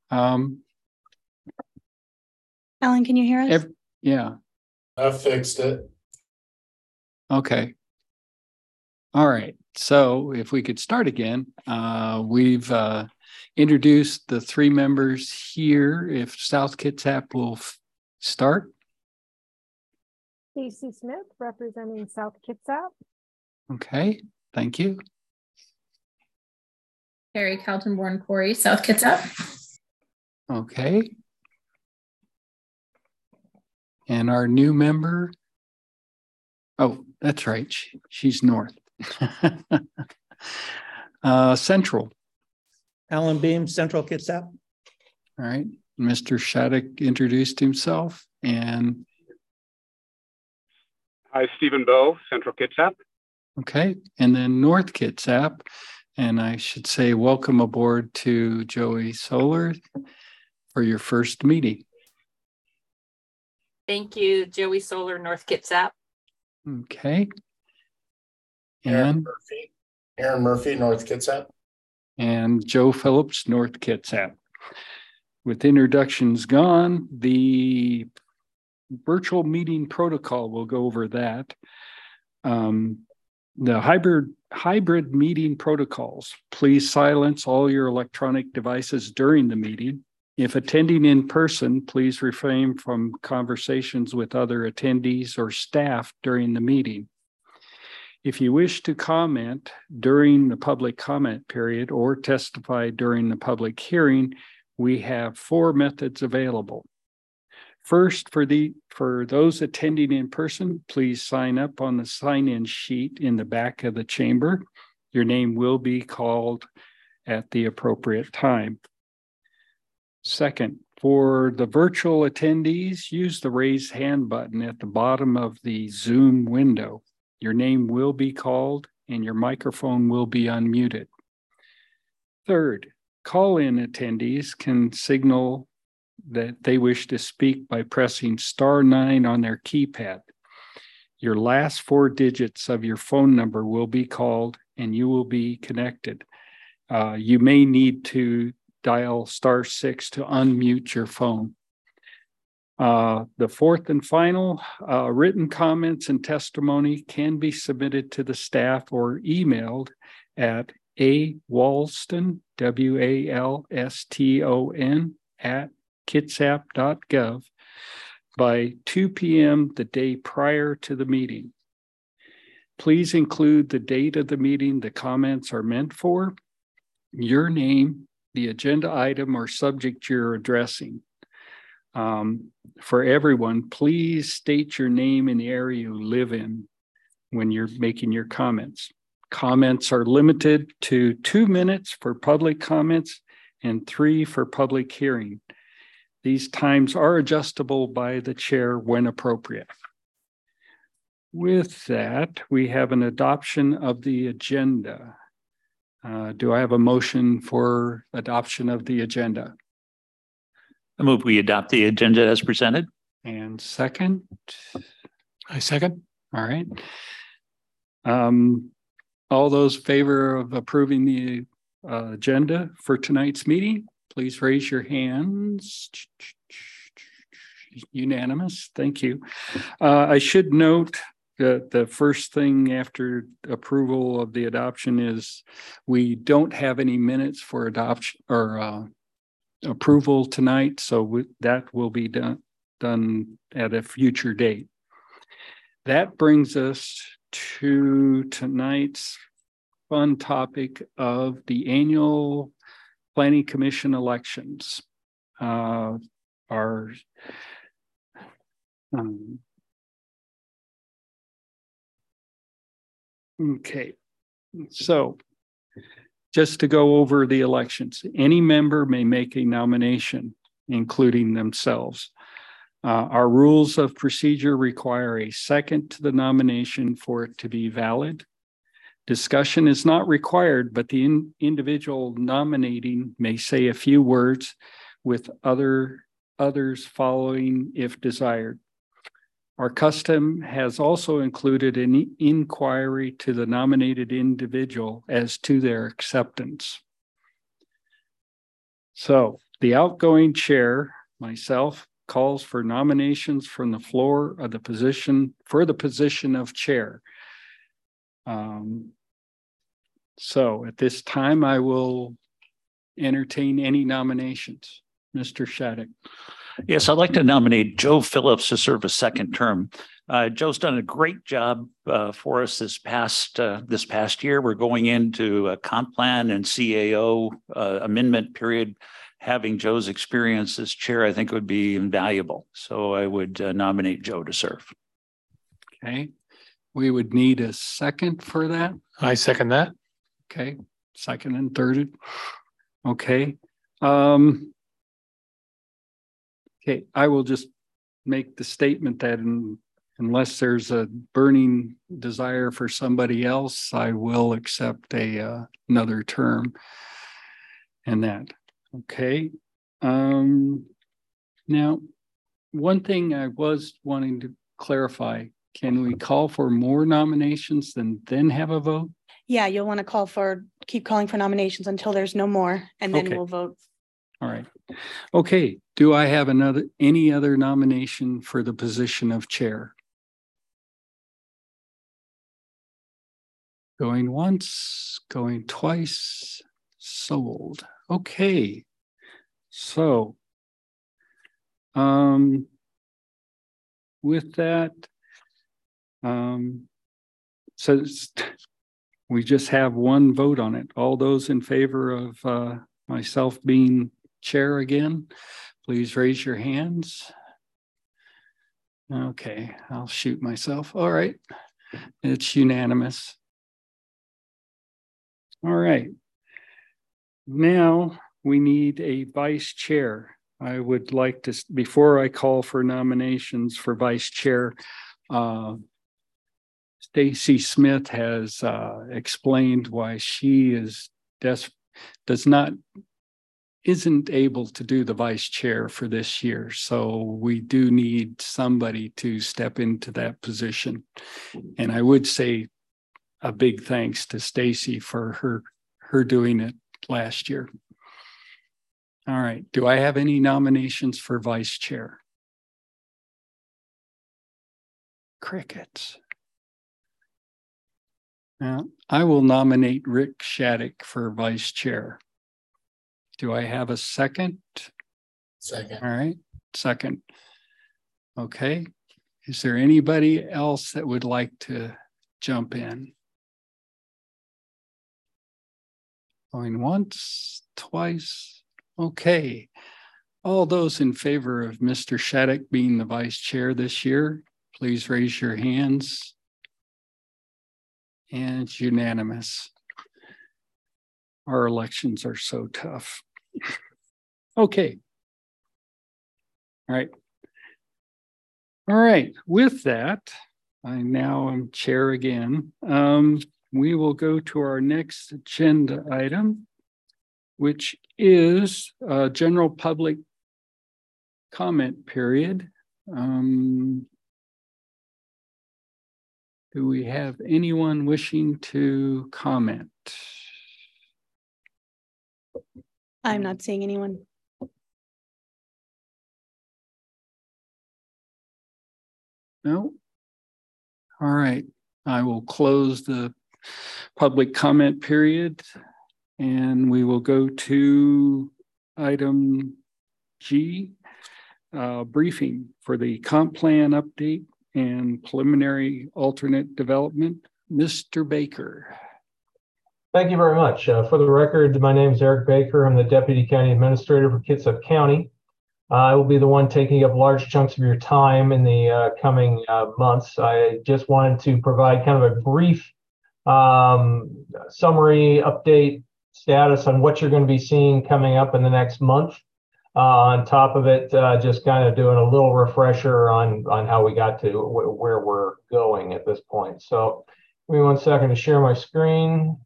Um, Alan, can you hear us? Yeah. I fixed it. Okay. All right. So if we could start again, we've introduced the three members here. If South Kitsap will start. Stacy Smith, representing South Kitsap. Okay, thank you. Carrie Kaltenborn Corey, South Kitsap. Okay. And our new member. Oh, that's right. She's north. Central. Alan Beam, Central Kitsap. All right. Mr. Shattuck introduced himself and. Hi, Stephen Bowe, Central Kitsap. Okay. And then North Kitsap. And I should say, welcome aboard to Joey Solar for your first meeting. Thank you, Joey Solar, North Kitsap. Okay. Aaron Murphy, North Kitsap. And Joe Phillips, North Kitsap. With introductions gone, the virtual meeting protocol, we'll go over that. The hybrid meeting protocols. Please silence all your electronic devices during the meeting. If attending in person, please refrain from conversations with other attendees or staff during the meeting. If you wish to comment during the public comment period or testify during the public hearing, we have 4 methods available. First, for those attending in person, please sign up on the sign-in sheet in the back of the chamber. Your name will be called at the appropriate time. Second, for the virtual attendees, use the raise hand button at the bottom of the Zoom window. Your name will be called and your microphone will be unmuted. Third, call-in attendees can signal that they wish to speak by pressing *9 on their keypad. Your last 4 digits of your phone number will be called and you will be connected. You may need to dial *6 to unmute your phone. The fourth and final, written comments and testimony can be submitted to the staff or emailed at awalston, WALSTON, @kitsap.gov by 2 p.m. the day prior to the meeting. Please include the date of the meeting the comments are meant for, your name, the agenda item or subject you're addressing. For everyone, please state your name and the area you live in when you're making your comments. Comments are limited to 2 minutes for public comments and 3 for public hearing. These times are adjustable by the chair when appropriate. With that, we have an adoption of the agenda. Do I have a motion for adoption of the agenda? I move we adopt the agenda as presented. And second? I second. All right. All those in favor of approving the agenda for tonight's meeting, please raise your hands. Unanimous. Thank you. I should note that the first thing after approval of the adoption is we don't have any minutes for adoption or approval tonight, so that will be done at a future date. That brings us to tonight's fun topic of the annual Planning Commission elections. Okay, so just to go over the elections, any member may make a nomination, including themselves. Our rules of procedure require a second to the nomination for it to be valid. Discussion is not required, but the individual nominating may say a few words with others following if desired. Our custom has also included an inquiry to the nominated individual as to their acceptance. So The outgoing chair, myself, calls for nominations from the floor of the position of chair. So at this time, I will entertain any nominations. Mr. Shattuck. Yes, I'd like to nominate Joe Phillips to serve a second term. Joe's done a great job for us this past year. We're going into a comp plan and CAO amendment period. Having Joe's experience as chair, I think would be invaluable. So I would nominate Joe to serve. Okay. We would need a second for that. I second that. Okay. Second and thirded. Okay. Okay. I will just make the statement that unless there's a burning desire for somebody else, I will accept another term and that. Okay. Now, one thing I was wanting to clarify, can we call for more nominations and then have a vote? Yeah, you'll want to keep calling for nominations until there's no more, and then Okay. we'll vote. All right. Okay. Do I have any other nomination for the position of chair? Going once, going twice, sold. Okay. So, with that, so we just have one vote on it. All those in favor of myself being chair again, please raise your hands. Okay, I'll shoot myself. All right, it's unanimous. All right, now we need a vice chair. I would like to, before I call for nominations for vice chair, Stacy Smith has explained why she isn't able to do the vice chair for this year. So we do need somebody to step into that position. And I would say a big thanks to Stacy for her doing it last year. All right. Do I have any nominations for vice chair? Crickets. Now, I will nominate Rick Shattuck for vice chair. Do I have a second? Second. All right. Second. Okay. Is there anybody else that would like to jump in? Going once, twice. Okay. All those in favor of Mr. Shattuck being the vice chair this year, please raise your hands. And it's unanimous. Our elections are so tough. Okay. All right. All right. With that, I now am chair again. We will go to our next agenda item, which is a general public comment period. Do we have anyone wishing to comment? I'm not seeing anyone. No? All right. I will close the public comment period and we will go to item G, briefing for the comp plan update and preliminary alternate development. Mr. Baker. Thank you very much. For the record, my name is Eric Baker. I'm the Deputy County Administrator for Kitsap County. I will be the one taking up large chunks of your time in the coming months. I just wanted to provide kind of a brief summary update status on what you're going to be seeing coming up in the next month. On top of it, just kind of doing a little refresher on how we got to where we're going at this point. So give me 1 second to share my screen.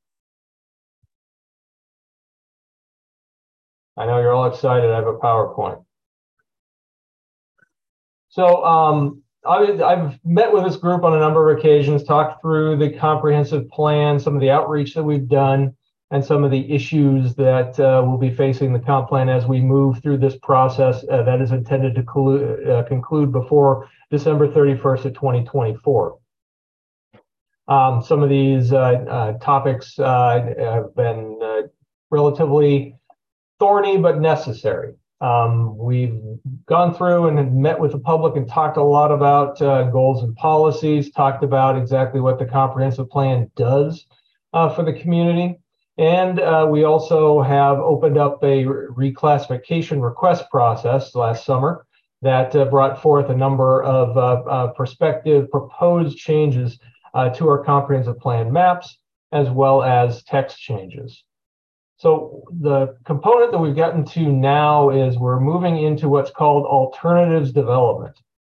I know you're all excited. I have a PowerPoint. So I've met with this group on a number of occasions, talked through the comprehensive plan, some of the outreach that we've done. and some of the issues that will be facing the comp plan as we move through this process that is intended to conclude before December 31st of 2024. Some of these topics have been relatively thorny but necessary. We've gone through and met with the public and talked a lot about goals and policies, talked about exactly what the comprehensive plan does for the community. And we also have opened up a reclassification request process last summer that brought forth a number of prospective proposed changes to our comprehensive plan maps, as well as text changes. So the component that we've gotten to now is we're moving into what's called alternatives development.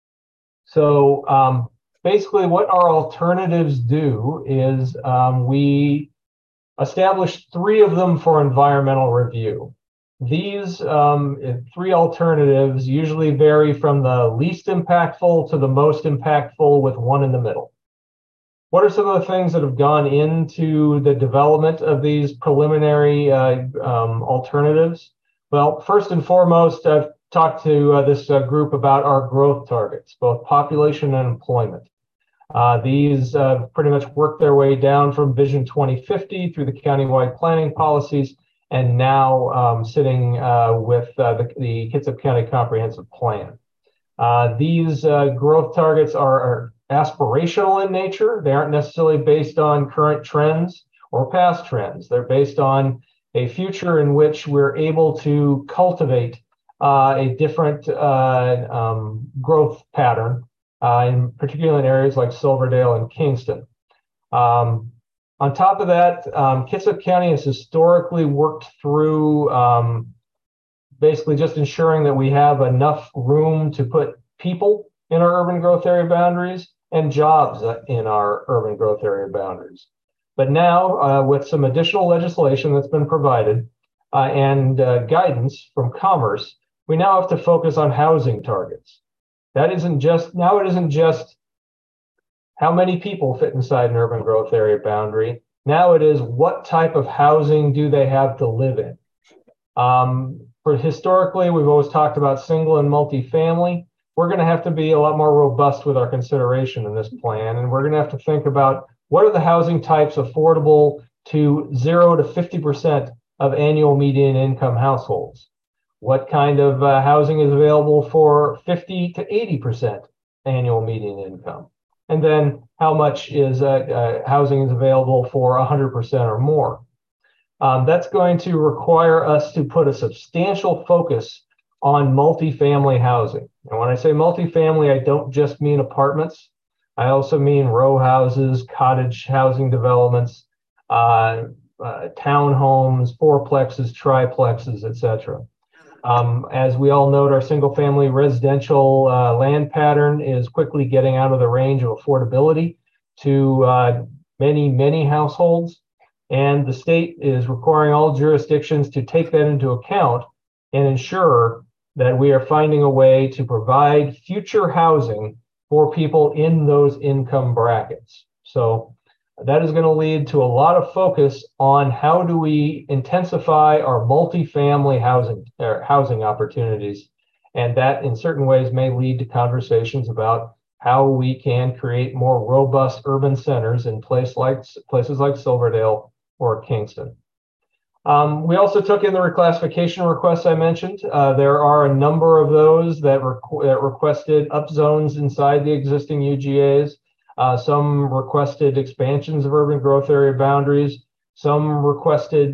So basically what our alternatives do is we establish 3 of them for environmental review. These 3 alternatives usually vary from the least impactful to the most impactful, with 1 in the middle. What are some of the things that have gone into the development of these preliminary alternatives? Well, first and foremost, I've talked to this group about our growth targets, both population and employment. These pretty much work their way down from Vision 2050 through the countywide planning policies, and now sitting with the Kitsap County Comprehensive Plan. These growth targets are aspirational in nature. They aren't necessarily based on current trends or past trends. They're based on a future in which we're able to cultivate a different growth pattern, in particular in areas like Silverdale and Kingston. On top of that, Kitsap County has historically worked through basically just ensuring that we have enough room to put people in our urban growth area boundaries and jobs in our urban growth area boundaries. But now, with some additional legislation that's been provided and guidance from Commerce, we now have to focus on housing targets. That isn't just, now it isn't just how many people fit inside an urban growth area boundary. Now it is what type of housing do they have to live in. Historically, we've always talked about single and multifamily. We're going to have to be a lot more robust with our consideration in this plan. And we're going to have to think about what are the housing types affordable to 0 to 50% of annual median income households? What kind of housing is available for 50 to 80% annual median income? And then how much is housing is available for 100% or more? That's going to require us to put a substantial focus on multifamily housing. And when I say multifamily, I don't just mean apartments. I also mean row houses, cottage housing developments, townhomes, fourplexes, triplexes, etc. As we all note, our single-family residential land pattern is quickly getting out of the range of affordability to many households. And the state is requiring all jurisdictions to take that into account and ensure that we are finding a way to provide future housing for people in those income brackets. So that is going to lead to a lot of focus on how do we intensify our multifamily housing opportunities. And that in certain ways may lead to conversations about how we can create more robust urban centers in places like Silverdale or Kingston. We also took in the reclassification requests I mentioned. There are a number of those that requested upzones inside the existing UGAs. Some requested expansions of urban growth area boundaries. Some requested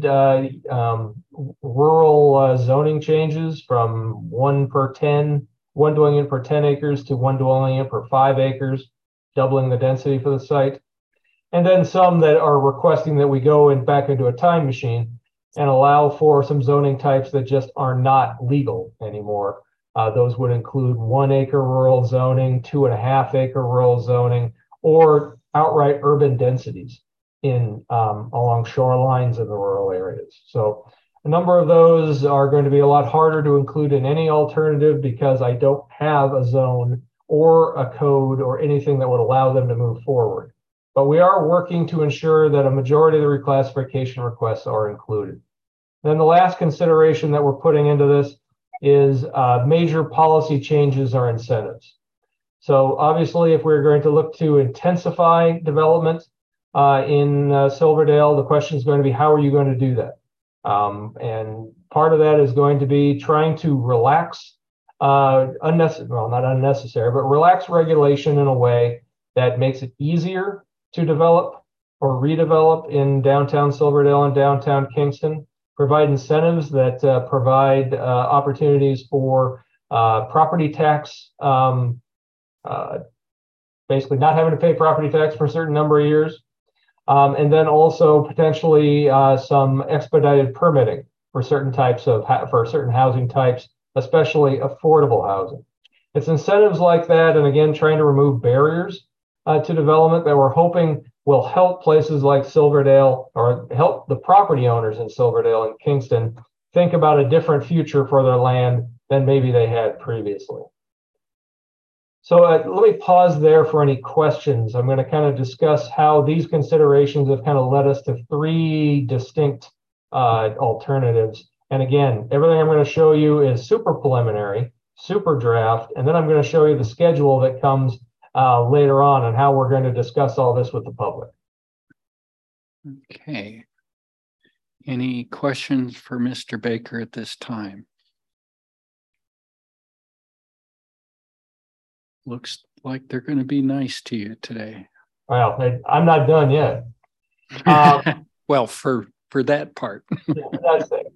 rural zoning changes from one dwelling unit per 10 acres to 1 dwelling unit per 5 acres, doubling the density for the site. And then some that are requesting that we go back into a time machine and allow for some zoning types that just are not legal anymore. Those would include 1 acre rural zoning, 2.5 acre rural zoning, or outright urban densities along shorelines in the rural areas. So a number of those are going to be a lot harder to include in any alternative because I don't have a zone or a code or anything that would allow them to move forward. but we are working to ensure that a majority of the reclassification requests are included. Then the last consideration that we're putting into this is major policy changes or incentives. So obviously, if we're going to look to intensify development in Silverdale, the question is going to be, how are you going to do that? And part of that is going to be trying to relax not unnecessary, but relax regulation in a way that makes it easier to develop or redevelop in downtown Silverdale and downtown Kingston, provide incentives that provide opportunities for property tax, basically not having to pay property tax for a certain number of years, and then also potentially some expedited permitting for certain types of for certain housing types, especially affordable housing. It's incentives like that, and again, trying to remove barriers to development that we're hoping will help places like Silverdale, or help the property owners in Silverdale and Kingston think about a different future for their land than maybe they had previously. So let me pause there for any questions. I'm going to kind of discuss how these considerations have kind of led us to three distinct alternatives. And again, everything I'm going to show you is super preliminary, super draft, and then I'm going to show you the schedule that comes later on and how we're going to discuss all this with the public. Okay. Any questions for Mr. Baker at this time? Looks like they're going to be nice to you today. Well, I'm not done yet. Well, for that part. That's it.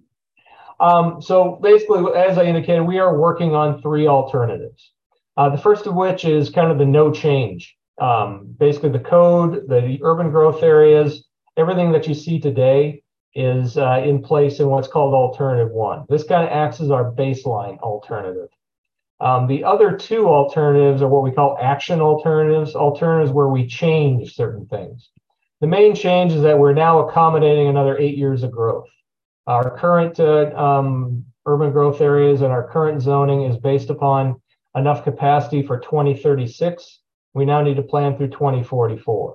So basically, as I indicated, we are working on three alternatives. The first of which is kind of the no change. Basically, the code, the urban growth areas, everything that you see today is in place in what's called Alternative 1. This kind of acts as our baseline alternative. The other two alternatives are what we call action alternatives, alternatives where we change certain things. The main change is that we're now accommodating another 8 years of growth. Our current urban growth areas and our current zoning is based upon enough capacity for 2036. We now need to plan through 2044.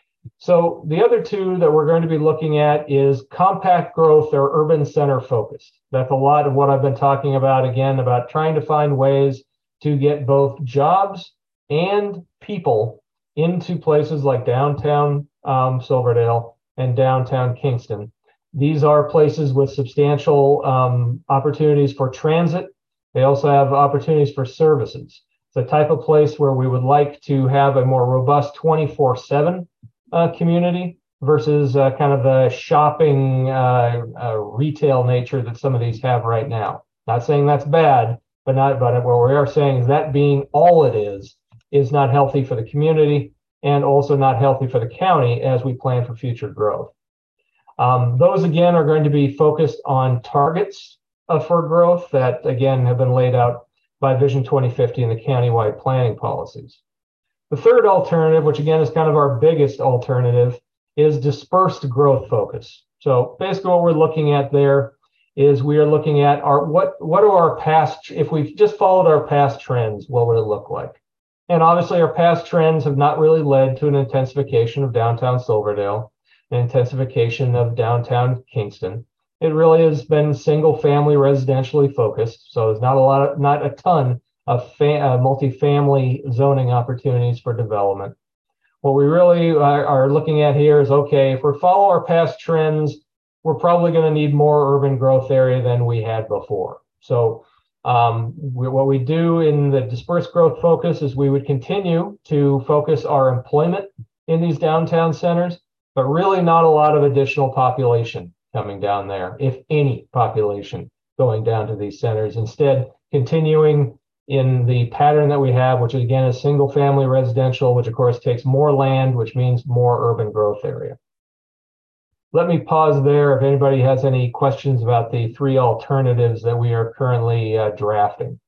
So the other two that we're going to be looking at is compact growth or urban center focused. That's a lot of what I've been talking about, again, about trying to find ways to get both jobs and people into places like downtown Silverdale and downtown Kingston. These are places with substantial opportunities for transit. They also have opportunities for services. It's a type of place where we would like to have a more robust 24/7 community versus kind of the shopping retail nature that some of these have right now. Not saying that's bad, but what we are saying is that being all it is not healthy for the community and also not healthy for the county as we plan for future growth. Those again are going to be focused on targets for growth that again have been laid out by Vision 2050 and the countywide planning policies. The third alternative, which again is kind of our biggest alternative, is dispersed growth focus. So basically what we're looking at there is we are looking at what are our past, if we've just followed our past trends, what would it look like? And obviously our past trends have not really led to an intensification of downtown Silverdale, an intensification of downtown Kingston. It really has been single family residentially focused. So there's not a ton of multifamily zoning opportunities for development. What we really are looking at here is, okay, if we follow our past trends, we're probably going to need more urban growth area than we had before. So what we do in the dispersed growth focus is we would continue to focus our employment in these downtown centers, but really not a lot of additional population coming down there, if any population going down to these centers. Instead, continuing in the pattern that we have, which again is single family residential, which of course takes more land, which means more urban growth area. Let me pause there if anybody has any questions about the three alternatives that we are currently drafting.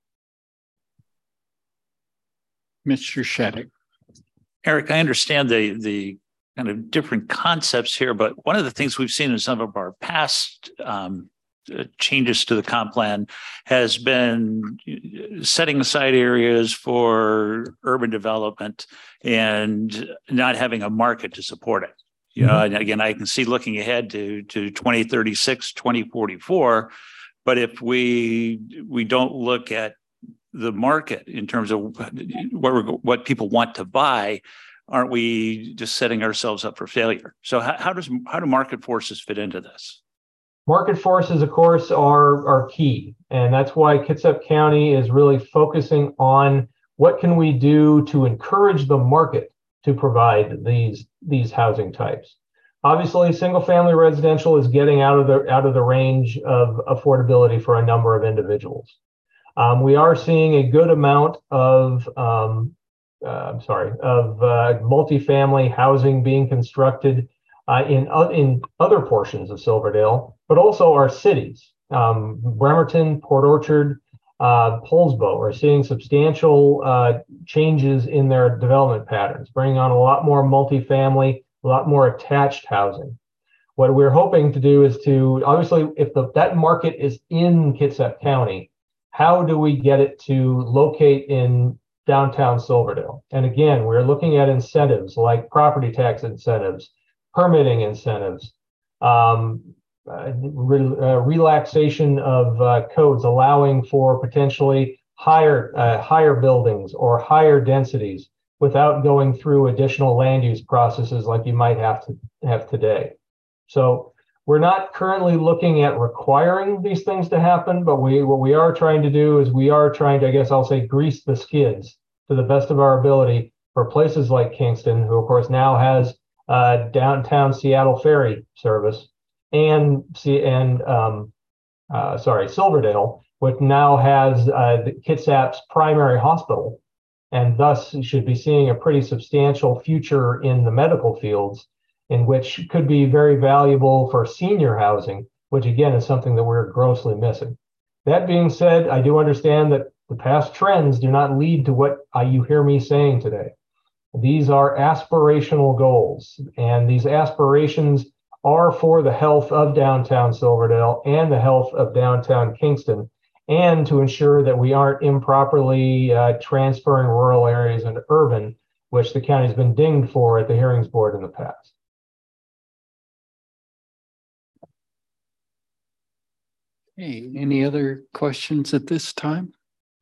Mr. Shadegg. Eric, I understand the kind of different concepts here, but one of the things we've seen in some of our past changes to the comp plan has been setting aside areas for urban development and not having a market to support it. You know, and again, I can see looking ahead to 2036, 2044, but if we don't look at the market in terms of what people want to buy, aren't we just setting ourselves up for failure? So how do market forces fit into this? Market forces, of course, are key. And that's why Kitsap County is really focusing on what can we do to encourage the market to provide these housing types. Obviously, single family residential is getting out of the range of affordability for a number of individuals. We are seeing a good amount of multifamily housing being constructed in other portions of Silverdale, but also our cities. Bremerton, Port Orchard, Poulsbo are seeing substantial changes in their development patterns, bringing on a lot more multifamily, a lot more attached housing. What we're hoping to do is to, obviously, if that market is in Kitsap County, how do we get it to locate in downtown Silverdale? And again, we're looking at incentives like property tax incentives, permitting incentives, relaxation of codes, allowing for potentially higher buildings or higher densities without going through additional land use processes like you might have today. So we're not currently looking at requiring these things to happen, but what we are trying to do is we are trying to, I guess I'll say, grease the skids to the best of our ability for places like Kingston, who of course now has downtown Seattle ferry service, and Silverdale, which now has the Kitsap's primary hospital, and thus should be seeing a pretty substantial future in the medical fields, in which could be very valuable for senior housing, which again is something that we're grossly missing. That being said, I do understand that the past trends do not lead to what you hear me saying today. These are aspirational goals, and these aspirations are for the health of downtown Silverdale and the health of downtown Kingston, and to ensure that we aren't improperly transferring rural areas into urban, which the county's been dinged for at the hearings board in the past. Hey, any other questions at this time?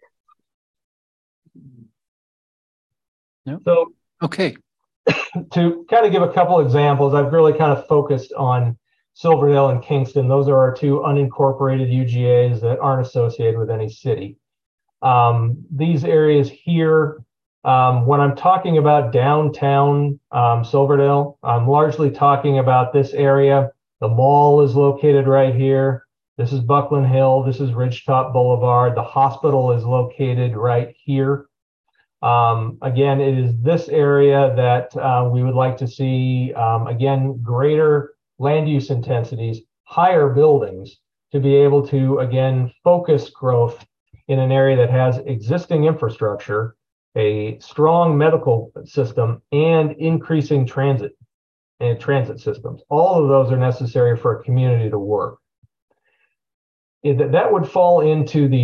No. So, okay. To kind of give a couple examples, I've really kind of focused on Silverdale and Kingston. Those are our two unincorporated UGAs that aren't associated with any city. These areas here, when I'm talking about downtown Silverdale, I'm largely talking about this area. The mall is located right here. This is Buckland Hill. This is Ridgetop Boulevard. The hospital is located right here. Again, it is this area that we would like to see, again, greater land use intensities, higher buildings, to be able to, again, focus growth in an area that has existing infrastructure, a strong medical system, and increasing transit systems. All of those are necessary for a community to work. That would fall into the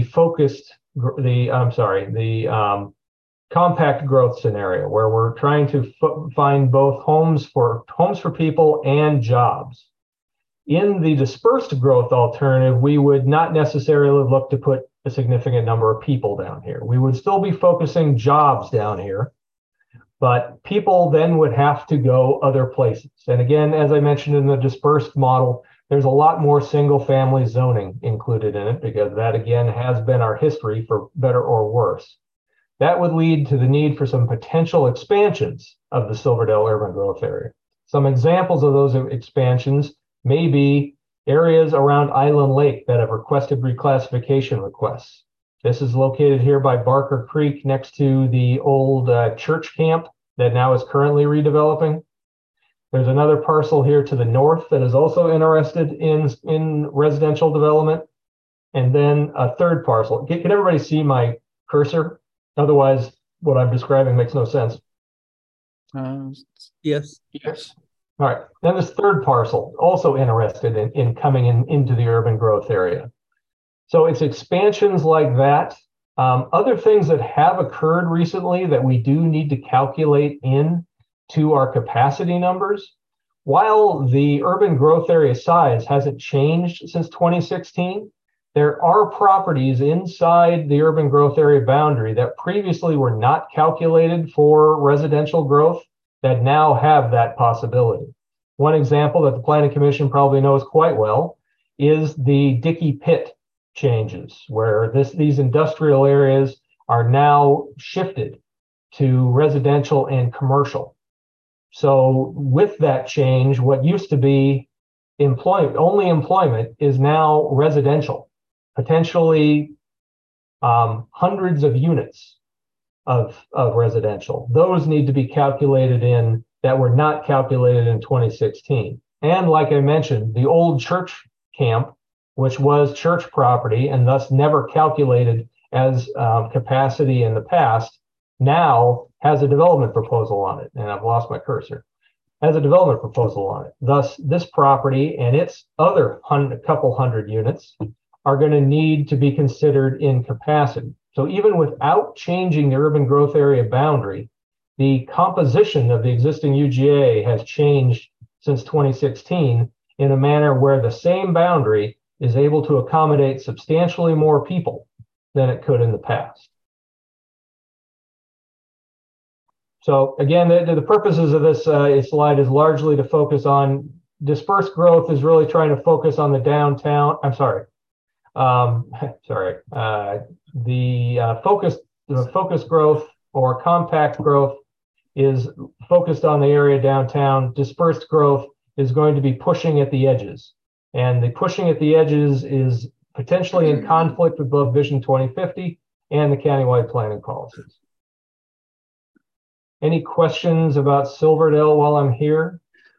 compact growth scenario, where we're trying to find both homes for people and jobs. In the dispersed growth alternative, we would not necessarily look to put a significant number of people down here. We would still be focusing jobs down here, but people then would have to go other places. And again, as I mentioned in the dispersed model, there's a lot more single family zoning included in it, because that again has been our history, for better or worse. That would lead to the need for some potential expansions of the Silverdale urban growth area. Some examples of those expansions may be areas around Island Lake that have requested reclassification requests. This is located here by Barker Creek, next to the old church camp that now is currently redeveloping. There's another parcel here to the north that is also interested in residential development. And then a third parcel. Can everybody see my cursor? Otherwise, what I'm describing makes no sense. Yes. Yes. All right, then this third parcel, also interested in coming into the urban growth area. So it's expansions like that. Other things that have occurred recently that we do need to calculate in to our capacity numbers. While the urban growth area size hasn't changed since 2016, there are properties inside the urban growth area boundary that previously were not calculated for residential growth that now have that possibility. One example that the Planning Commission probably knows quite well is the Dickey Pit changes, where these industrial areas are now shifted to residential and commercial. So with that change, what used to be only employment is now residential, potentially hundreds of units of residential. Those need to be calculated in that were not calculated in 2016. And like I mentioned, the old church camp, which was church property and thus never calculated as capacity in the past, now has a development proposal on it. And I've lost my cursor. Has a development proposal on it. Thus, this property and its other couple hundred units are going to need to be considered in capacity. So even without changing the urban growth area boundary, the composition of the existing UGA has changed since 2016 in a manner where the same boundary is able to accommodate substantially more people than it could in the past. So again, the purposes of this slide is largely to focus on dispersed growth is really trying to focus on the downtown. I'm sorry. The focus growth or compact growth is focused on the area downtown. Dispersed growth is going to be pushing at the edges. And the pushing at the edges is potentially in conflict with both Vision 2050 and the countywide planning policies. Any questions about Silverdale while I'm here?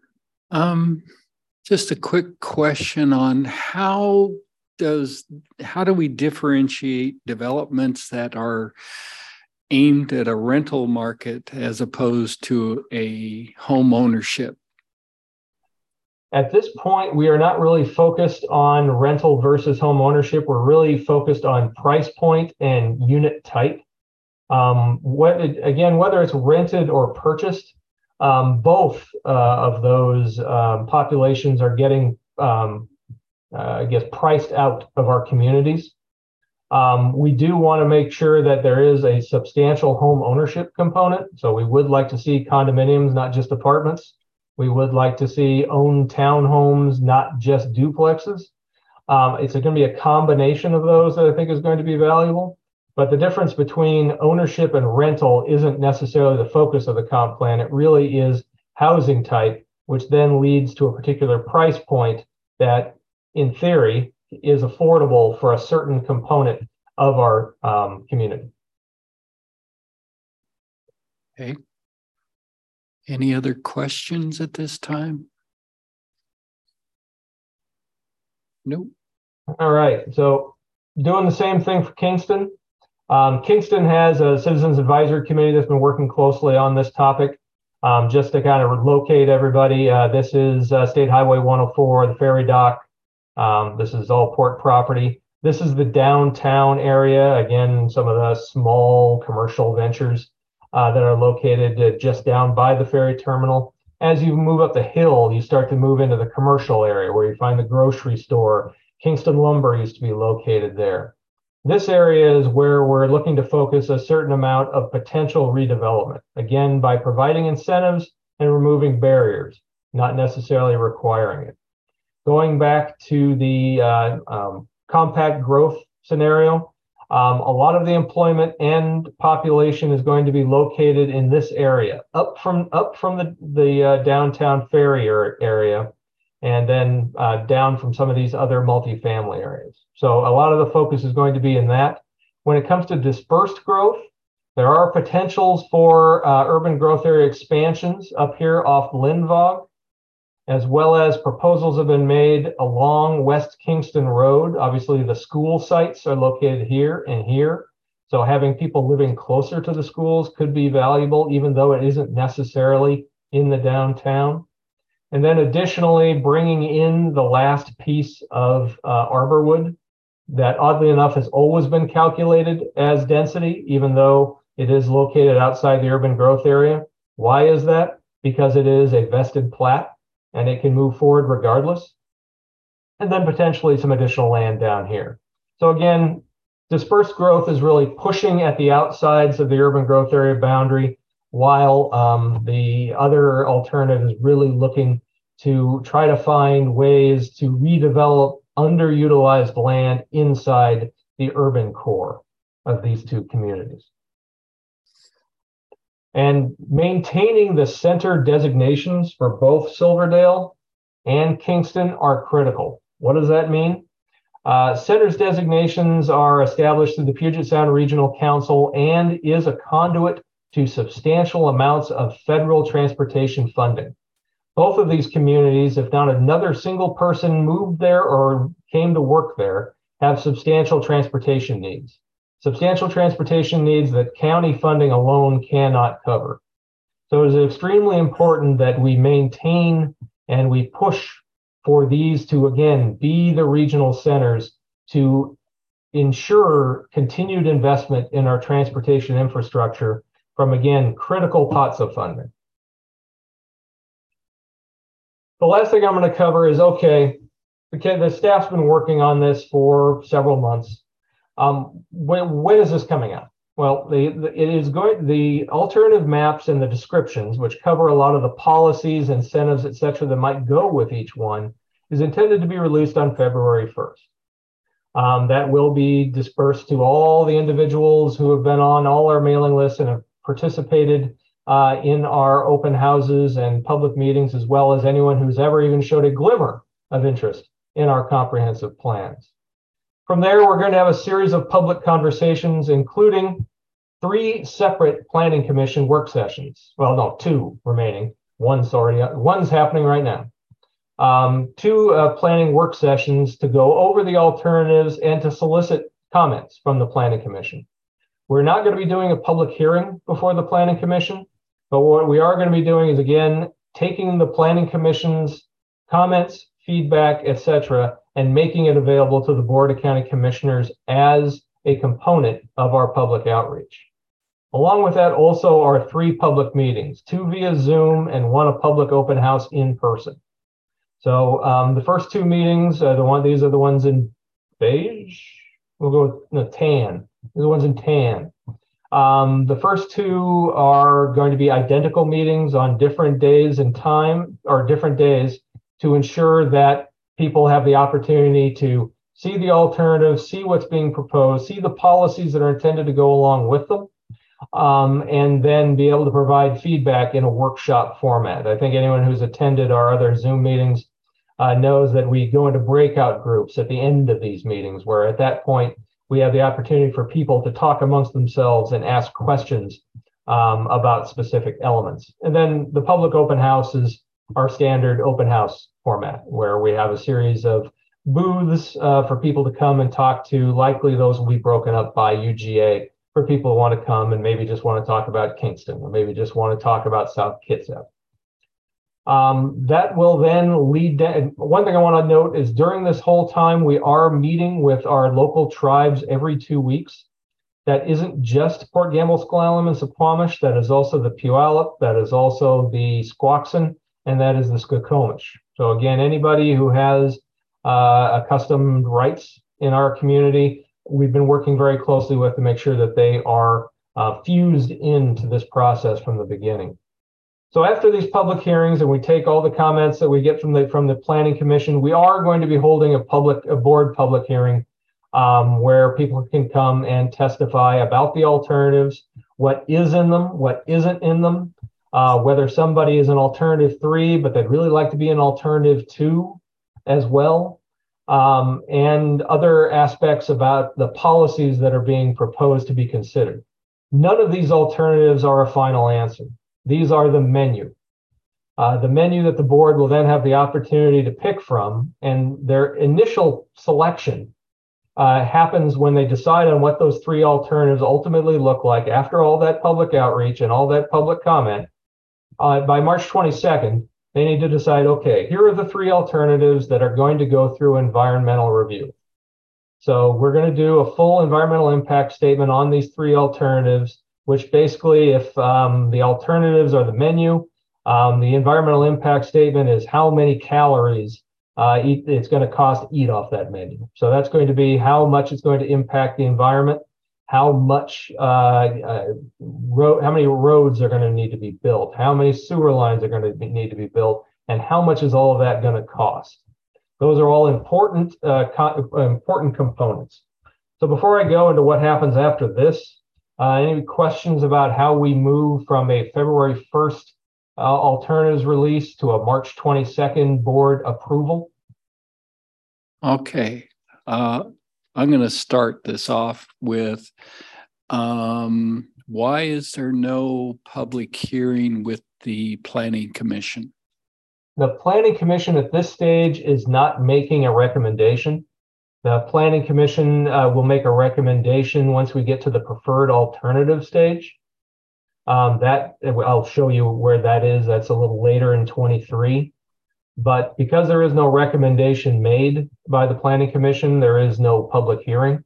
Just a quick question on how do we differentiate developments that are aimed at a rental market as opposed to a home ownership? At this point, we are not really focused on rental versus home ownership. We're really focused on price point and unit type. Whether it's rented or purchased, both of those populations are getting, priced out of our communities. We do want to make sure that there is a substantial home ownership component. So we would like to see condominiums, not just apartments. We would like to see owned townhomes, not just duplexes. It's going to be a combination of those that I think is going to be valuable. But the difference between ownership and rental isn't necessarily the focus of the comp plan. It really is housing type, which then leads to a particular price point that, in theory, is affordable for a certain component of our community. Okay. Any other questions at this time? Nope. All right. So doing the same thing for Kingston. Kingston has a Citizens Advisory Committee that's been working closely on this topic. Just to kind of locate everybody, this is State Highway 104, the ferry dock. This is all port property. This is the downtown area. Again, some of the small commercial ventures that are located just down by the ferry terminal. As you move up the hill, you start to move into the commercial area where you find the grocery store. Kingston Lumber used to be located there. This area is where we're looking to focus a certain amount of potential redevelopment, again, by providing incentives and removing barriers, not necessarily requiring it. Going back to the compact growth scenario, a lot of the employment and population is going to be located in this area, up from the downtown ferry area, and then down from some of these other multifamily areas. So a lot of the focus is going to be in that. When it comes to dispersed growth, there are potentials for urban growth area expansions up here off Lindvog, as well as proposals have been made along West Kingston Road. Obviously, the school sites are located here and here. So having people living closer to the schools could be valuable, even though it isn't necessarily in the downtown. And then additionally, bringing in the last piece of Arborwood that oddly enough has always been calculated as density, even though it is located outside the urban growth area. Why is that? Because it is a vested plat and it can move forward regardless. And then potentially some additional land down here. So again, dispersed growth is really pushing at the outsides of the urban growth area boundary, while the other alternative is really looking to try to find ways to redevelop underutilized land inside the urban core of these two communities. And maintaining the center designations for both Silverdale and Kingston are critical. What does that mean? Centers designations are established through the Puget Sound Regional Council and is a conduit to substantial amounts of federal transportation funding. Both of these communities, if not another single person moved there or came to work there, have substantial transportation needs. Substantial transportation needs that county funding alone cannot cover. So it is extremely important that we maintain and we push for these to, again, be the regional centers to ensure continued investment in our transportation infrastructure from, again, critical pots of funding. The last thing I'm going to cover is, okay, the staff's been working on this for several months. When is this coming out? Well, the alternative maps and the descriptions, which cover a lot of the policies, incentives, et cetera, that might go with each one, is intended to be released on February 1st. That will be dispersed to all the individuals who have been on all our mailing lists and have participated in our open houses and public meetings, as well as anyone who's ever even showed a glimmer of interest in our comprehensive plans. From there, we're going to have a series of public conversations, including 3 separate Planning Commission work sessions. Well, no, 2 remaining. One's happening right now. 2 planning work sessions to go over the alternatives and to solicit comments from the Planning Commission. We're not going to be doing a public hearing before the Planning Commission, but what we are going to be doing is, again, taking the Planning Commission's comments, feedback, et cetera, and making it available to the Board of County Commissioners as a component of our public outreach. Along with that also are 3 public meetings, 2 via Zoom and 1 a public open house in person. So the first 2 meetings, these are the ones in beige. We'll go with tan. These are the ones in tan. The first 2 are going to be identical meetings on different days and time, or different days, to ensure that people have the opportunity to see the alternatives, see what's being proposed, see the policies that are intended to go along with them, and then be able to provide feedback in a workshop format. I think anyone who's attended our other Zoom meetings knows that we go into breakout groups at the end of these meetings, where at that point we have the opportunity for people to talk amongst themselves and ask questions about specific elements. And then the public open house is our standard open house format, where we have a series of booths for people to come and talk to. Likely those will be broken up by UGA for people who want to come and maybe just want to talk about Kingston, or maybe just want to talk about South Kitsap. That will then lead down. One thing I want to note is during this whole time, we are meeting with our local tribes every 2 weeks. That isn't just Port Gamble, S'Klallam, and Suquamish. That is also the Puyallup. That is also the Squaxin, and that is the Skokomish. So again, anybody who has accustomed rights in our community, we've been working very closely with to make sure that they are fused into this process from the beginning. So after these public hearings, and we take all the comments that we get from the Planning Commission, we are going to be holding a board public hearing where people can come and testify about the alternatives, what is in them, what isn't in them, whether somebody is an alternative 3, but they'd really like to be an alternative 2 as well, and other aspects about the policies that are being proposed to be considered. None of these alternatives are a final answer. These are the menu. The menu that the board will then have the opportunity to pick from, and their initial selection happens when they decide on what those 3 alternatives ultimately look like after all that public outreach and all that public comment. By March 22nd, They need to decide, okay, here are the 3 alternatives that are going to go through environmental review. So we're going to do a full environmental impact statement on these 3 alternatives, which basically, if the alternatives are the menu, the environmental impact statement is how many calories it's going to cost to eat off that menu. So that's going to be how much it's going to impact the environment, how much, how many roads are going to need to be built, how many sewer lines are going to need to be built, and how much is all of that going to cost. Those are all important, important components. So before I go into what happens after this, any questions about how we move from a February 1st alternatives release to a March 22nd board approval? Okay. I'm going to start this off with why is there no public hearing with the Planning Commission? The Planning Commission at this stage is not making a recommendation. The Planning Commission will make a recommendation once we get to the preferred alternative stage. That I'll show you where that is. That's a little later in 23. But because there is no recommendation made by the Planning Commission, there is no public hearing.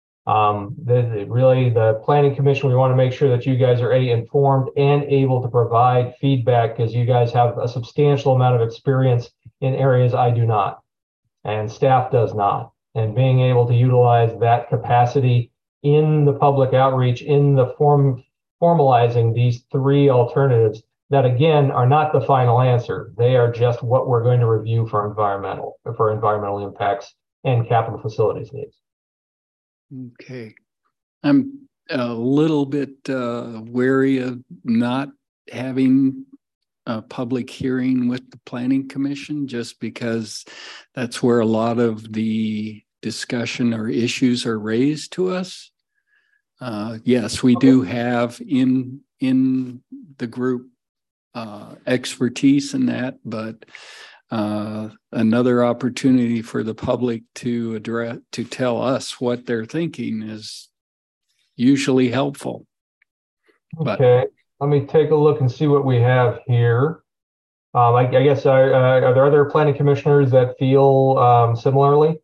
The Planning Commission, we want to make sure that you guys are informed and able to provide feedback, because you guys have a substantial amount of experience in areas I do not, and staff does not. And being able to utilize that capacity in the public outreach, in the formalizing these 3 alternatives that, again, are not the final answer. They are just what we're going to review for environmental impacts and capital facilities needs. Okay. I'm a little bit wary of not having a public hearing with the Planning Commission, just because that's where a lot of the discussion or issues are raised to us. Yes, we do have in the group expertise in that, but another opportunity for the public to tell us what they're thinking is usually helpful. Okay, let me take a look and see what we have here. I guess are there other planning commissioners that feel similarly?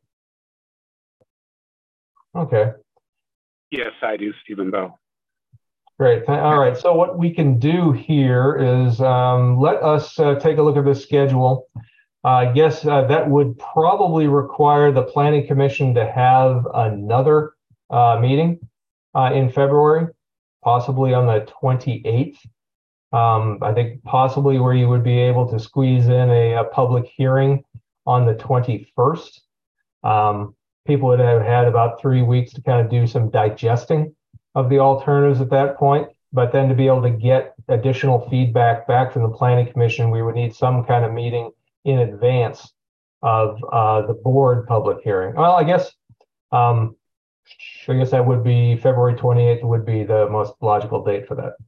Okay. Yes, I do, Stephen Bow. Great. All right. So what we can do here is let us take a look at this schedule. I guess that would probably require the Planning Commission to have another meeting in February, possibly on the 28th. I think possibly where you would be able to squeeze in a public hearing on the 21st. People would have had about 3 weeks to kind of do some digesting of the alternatives at that point, but then to be able to get additional feedback back from the Planning Commission, we would need some kind of meeting in advance of the board public hearing. Well, I guess that would be February 28th would be the most logical date for that.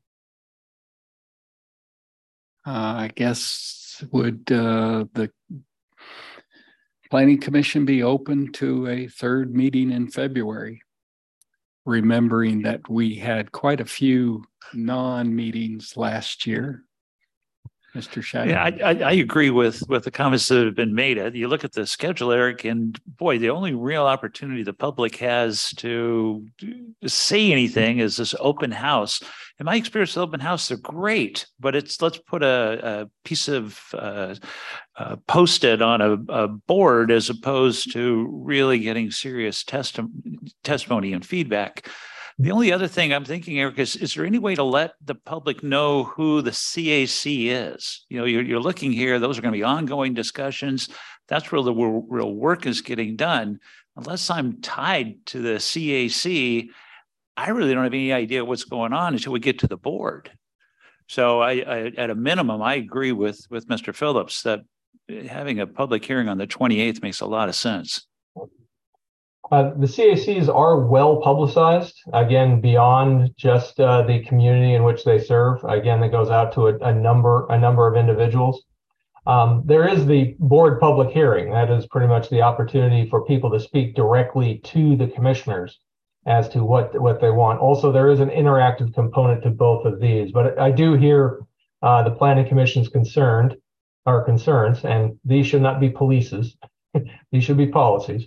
I guess would the Planning Commission be open to a 3rd meeting in February? Remembering that we had quite a few non-meetings last year. Mr. Shaq. Yeah, I agree with the comments that have been made. You look at the schedule, Eric, and boy, the only real opportunity the public has to say anything is this open house. In my experience, the open house, they're great, but let's put a piece of post-it on a board as opposed to really getting serious testimony and feedback. The only other thing I'm thinking, Eric, is there any way to let the public know who the CAC is? You know, you're looking here, those are going to be ongoing discussions. That's where the real work is getting done. Unless I'm tied to the CAC, I really don't have any idea what's going on until we get to the board. So I at a minimum, I agree with Mr. Phillips that having a public hearing on the 28th makes a lot of sense. The CACs are well publicized, again, beyond just the community in which they serve. Again, that goes out to a number of individuals. There is the board public hearing. That is pretty much the opportunity for people to speak directly to the commissioners as to what they want. Also, there is an interactive component to both of these, but I do hear the Planning Commission's concerned our concerns, and these should not be policies, these should be policies,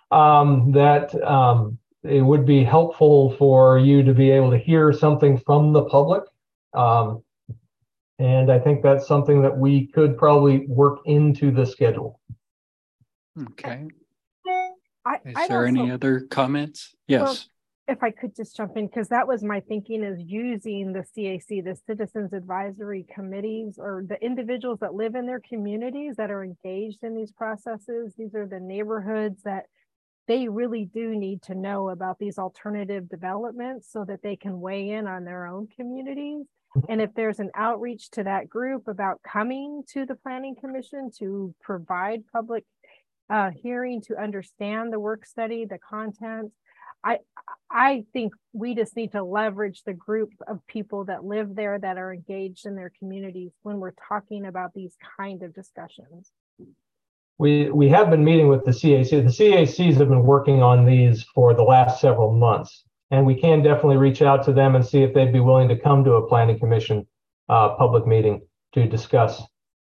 that it would be helpful for you to be able to hear something from the public. And I think that's something that we could probably work into the schedule. Okay. Is I'd there any also- other comments? Yes. If I could just jump in, because that was my thinking, is using the CAC, the Citizens Advisory Committees, or the individuals that live in their communities that are engaged in these processes. These are the neighborhoods that they really do need to know about these alternative developments so that they can weigh in on their own communities. And if there's an outreach to that group about coming to the Planning Commission to provide public hearing, to understand the work study, the content, I think we just need to leverage the group of people that live there that are engaged in their communities when we're talking about these kind of discussions. We have been meeting with the CAC. The CACs have been working on these for the last several months, and we can definitely reach out to them and see if they'd be willing to come to a Planning Commission public meeting to discuss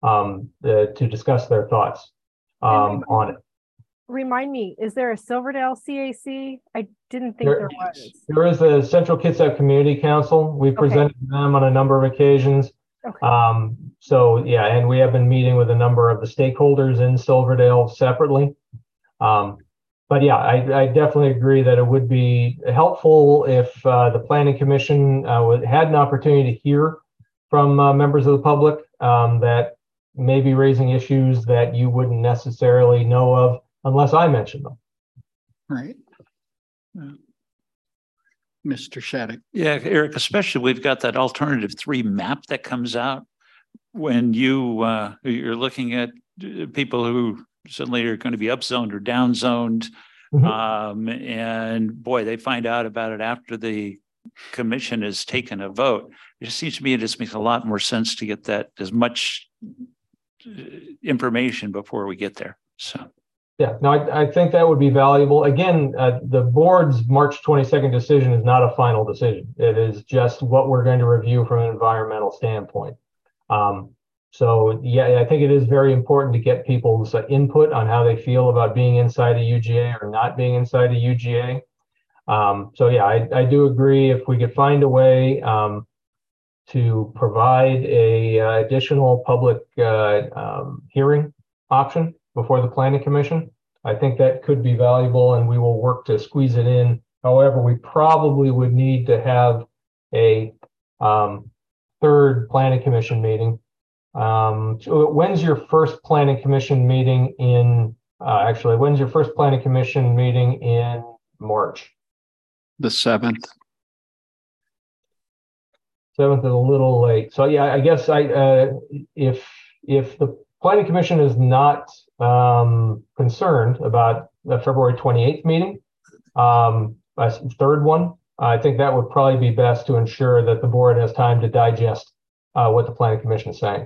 their thoughts on it. Remind me, is there a Silverdale CAC? I didn't think there was. There is a Central Kitsap Community Council. We've presented to them on a number of occasions. Okay. So yeah, and we have been meeting with a number of the stakeholders in Silverdale separately. But yeah, I definitely agree that it would be helpful if the Planning Commission had an opportunity to hear from members of the public that may be raising issues that you wouldn't necessarily know of unless I mention them. Right. Mr. Shattuck. Yeah, Eric, especially we've got that alternative 3 map that comes out when you're looking at people who suddenly are going to be upzoned or downzoned. Mm-hmm. And boy, they find out about it after the commission has taken a vote. It just seems to me it just makes a lot more sense to get that as much information before we get there. So. Yeah, no, I think that would be valuable. Again, the board's March 22nd decision is not a final decision. It is just what we're going to review from an environmental standpoint. So yeah, I think it is very important to get people's input on how they feel about being inside a UGA or not being inside a UGA. So yeah, I do agree if we could find a way to provide a additional public hearing option before the Planning Commission. I think that could be valuable, and we will work to squeeze it in. However, we probably would need to have a third Planning Commission meeting. So when's your first Planning Commission meeting in, when's your first Planning Commission meeting in March? The 7th. 7th is a little late. So yeah, I guess if the Planning Commission is not concerned about the February 28th meeting, a third one, I think that would probably be best to ensure that the board has time to digest what the Planning Commission is saying.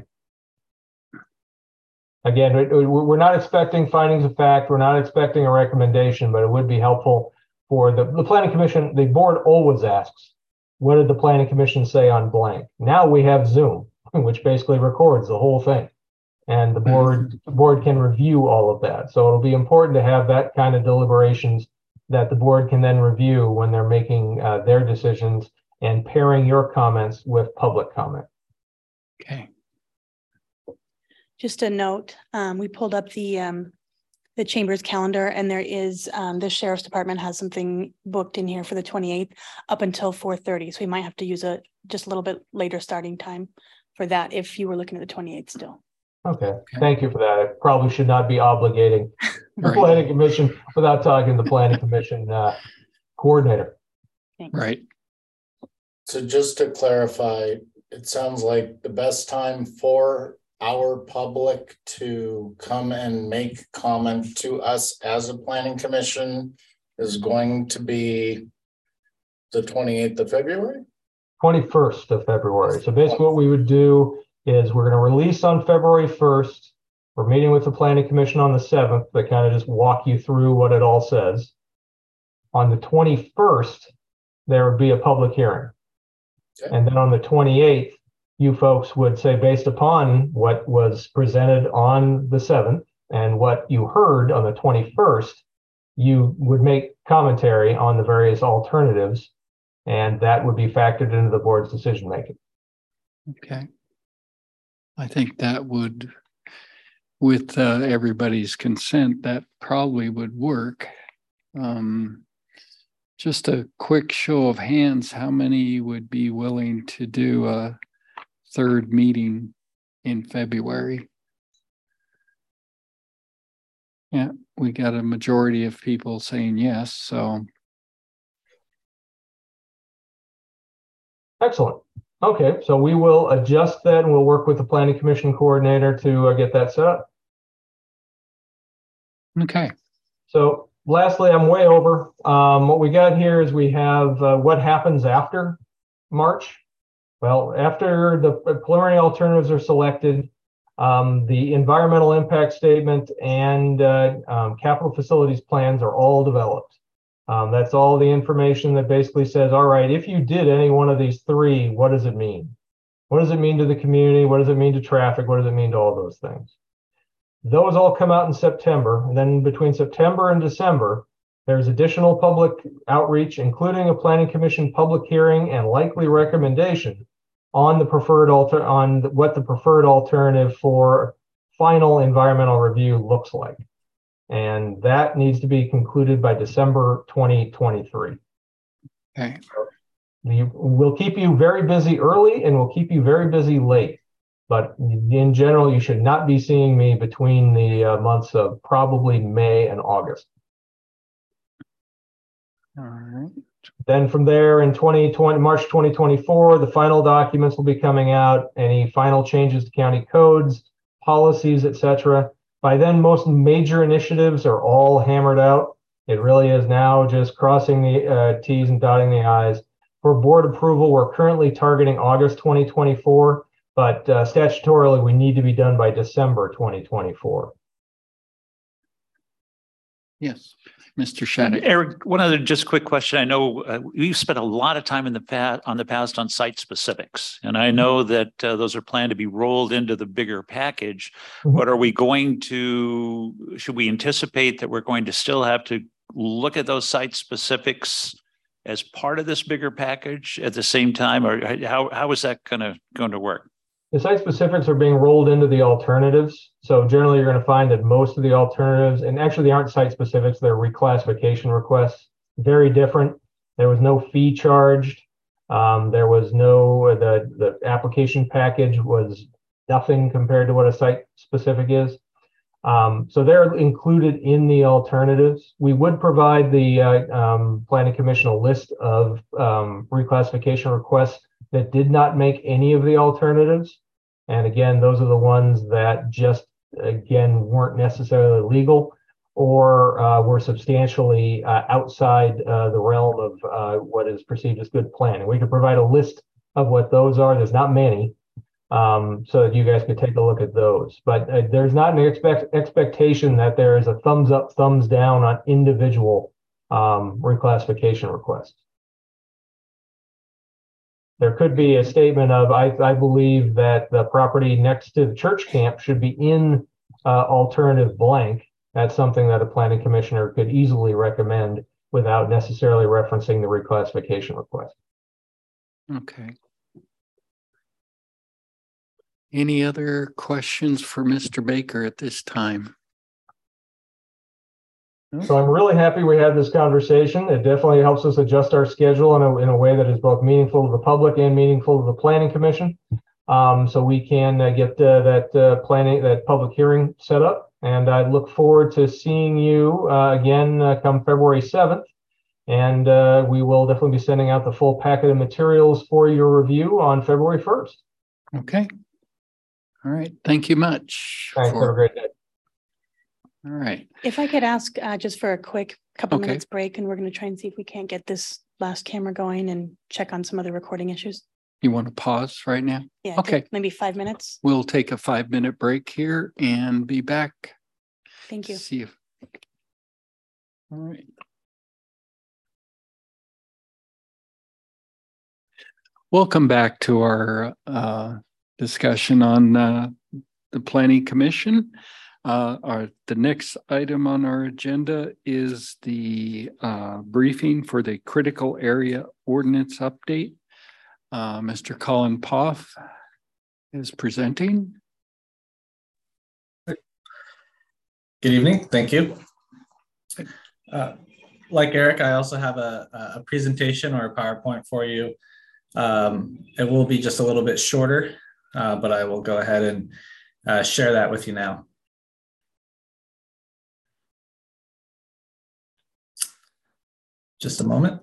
Again, we're not expecting findings of fact. We're not expecting a recommendation, but it would be helpful for the Planning Commission. The board always asks, what did the Planning Commission say on blank? Now we have Zoom, which basically records the whole thing. And the board can review all of that. So it'll be important to have that kind of deliberations that the board can then review when they're making their decisions and pairing your comments with public comment. Okay. Just a note, we pulled up the Chamber's calendar, and there is the Sheriff's Department has something booked in here for the 28th up until 4:30. So we might have to use just a little bit later starting time for that if you were looking at the 28th still. Okay, thank you for that. I probably should not be obligating the Planning Commission without talking to the Planning Commission coordinator. Thanks. Right. So just to clarify, it sounds like the best time for our public to come and make comment to us as a Planning Commission is going to be the 28th of February? 21st of February. So basically what we would do is we're going to release on February 1st. We're meeting with the Planning Commission on the 7th to kind of just walk you through what it all says. On the 21st, there would be a public hearing. Okay. And then on the 28th, you folks would say, based upon what was presented on the 7th and what you heard on the 21st, you would make commentary on the various alternatives, and that would be factored into the board's decision making. Okay. I think that would, with everybody's consent, that probably would work. Just a quick show of hands, how many would be willing to do a third meeting in February? Yeah, we got a majority of people saying yes, so. Excellent. Okay, so we will adjust that and we'll work with the planning commission coordinator to get that set up. Okay. So lastly, I'm way over. What we got here is we have what happens after March. Well, after the preliminary alternatives are selected, the environmental impact statement and capital facilities plans are all developed. That's all the information that basically says, all right, if you did any one of these three, what does it mean? What does it mean to the community? What does it mean to traffic? What does it mean to all those things? Those all come out in September. And then between September and December, there's additional public outreach, including a planning commission public hearing and likely recommendation on the preferred what the preferred alternative for final environmental review looks like. And that needs to be concluded by December 2023. Okay. We'll keep you very busy early and we'll keep you very busy late. But in general, you should not be seeing me between the months of probably May and August. All right. Then from there in March 2024, the final documents will be coming out, any final changes to county codes, policies, etc. By then, most major initiatives are all hammered out. It really is now just crossing the T's and dotting the I's. For board approval, we're currently targeting August 2024, but statutorily, we need to be done by December 2024. Yes, Mr. Shattuck. Eric, one other just quick question. I know we've spent a lot of time in the past on site specifics, and I know that those are planned to be rolled into the bigger package. But are we going to? Should we anticipate that we're going to still have to look at those site specifics as part of this bigger package at the same time, or how is that going to work? The site specifics are being rolled into the alternatives. So generally, you're going to find that most of the alternatives, and actually they aren't site specifics, they're reclassification requests, very different. There was no fee charged. There was no, the application package was nothing compared to what a site specific is. So they're included in the alternatives. We would provide the Planning Commission a list of reclassification requests that did not make any of the alternatives. And again, those are the ones that just, again, weren't necessarily legal or were substantially outside the realm of what is perceived as good planning. We could provide a list of what those are. There's not many, so that you guys could take a look at those. But there's not an expectation that there is a thumbs up, thumbs down on individual reclassification requests. There could be a statement of, I believe that the property next to the church camp should be in alternative blank. That's something that a planning commissioner could easily recommend without necessarily referencing the reclassification request. Okay. Any other questions for Mr. Baker at this time? So I'm really happy we had this conversation. It definitely helps us adjust our schedule in a way that is both meaningful to the public and meaningful to the planning commission. So we can get that public hearing set up. And I look forward to seeing you again come February 7th. And we will definitely be sending out the full packet of materials for your review on February 1st. Okay. All right. Thank you much. Thanks. Have a great day. All right. If I could ask just for a quick couple Okay. minutes break, and we're going to try and see if we can't get this last camera going and check on some other recording issues. You want to pause right now? Yeah. Okay. Maybe 5 minutes. We'll take a 5-minute break here and be back. Thank you. See you. All right. Welcome back to our discussion on the Planning Commission. The next item on our agenda is the briefing for the critical area ordinance update. Mr. Colin Poff is presenting. Good evening. Thank you. Like Eric, I also have a presentation or a PowerPoint for you. It will be just a little bit shorter, but I will go ahead and share that with you now. Just a moment.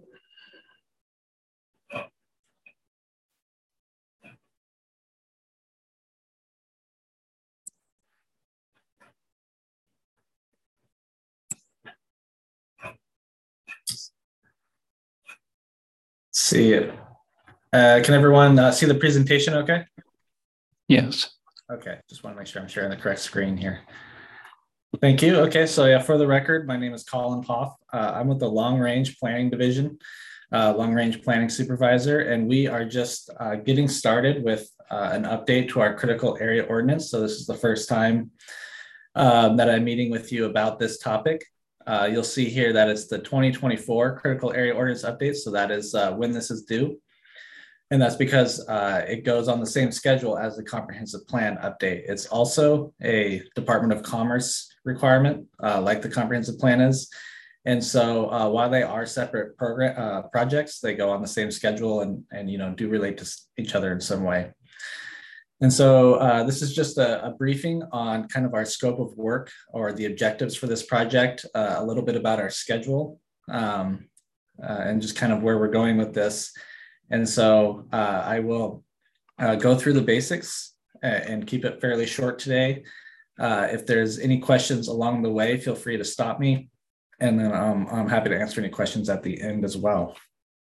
See it. Can everyone see the presentation okay? Yes. Okay, just want to make sure I'm sharing the correct screen here. Thank you. Okay, so yeah, for the record, my name is Colin Poff. I'm with the Long Range Planning Division, Long Range Planning Supervisor, and we are just getting started with an update to our critical area ordinance. So this is the first time that I'm meeting with you about this topic. You'll see here that it's the 2024 critical area ordinance update. So that is when this is due. And that's because it goes on the same schedule as the comprehensive plan update. It's also a Department of Commerce requirement, like the comprehensive plan is. And so while they are separate projects, they go on the same schedule and do relate to each other in some way. And so this is just a briefing on kind of our scope of work or the objectives for this project, a little bit about our schedule, and just kind of where we're going with this. And so I will go through the basics and keep it fairly short today. If there's any questions along the way, feel free to stop me. And then I'm happy to answer any questions at the end as well.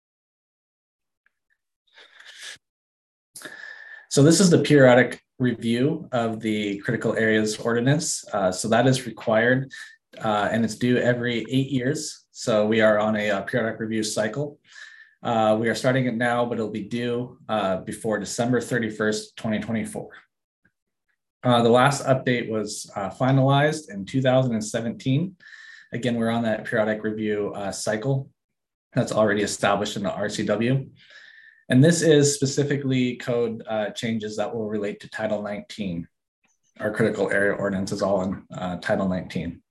So this is the periodic review of the critical areas ordinance. So that is required and it's due every 8 years. So we are on a periodic review cycle. We are starting it now, but it'll be due before December 31st, 2024. The last update was finalized in 2017. Again, we're on that periodic review cycle that's already established in the RCW. And this is specifically code changes that will relate to Title 19. Our critical area ordinance is all in Title 19.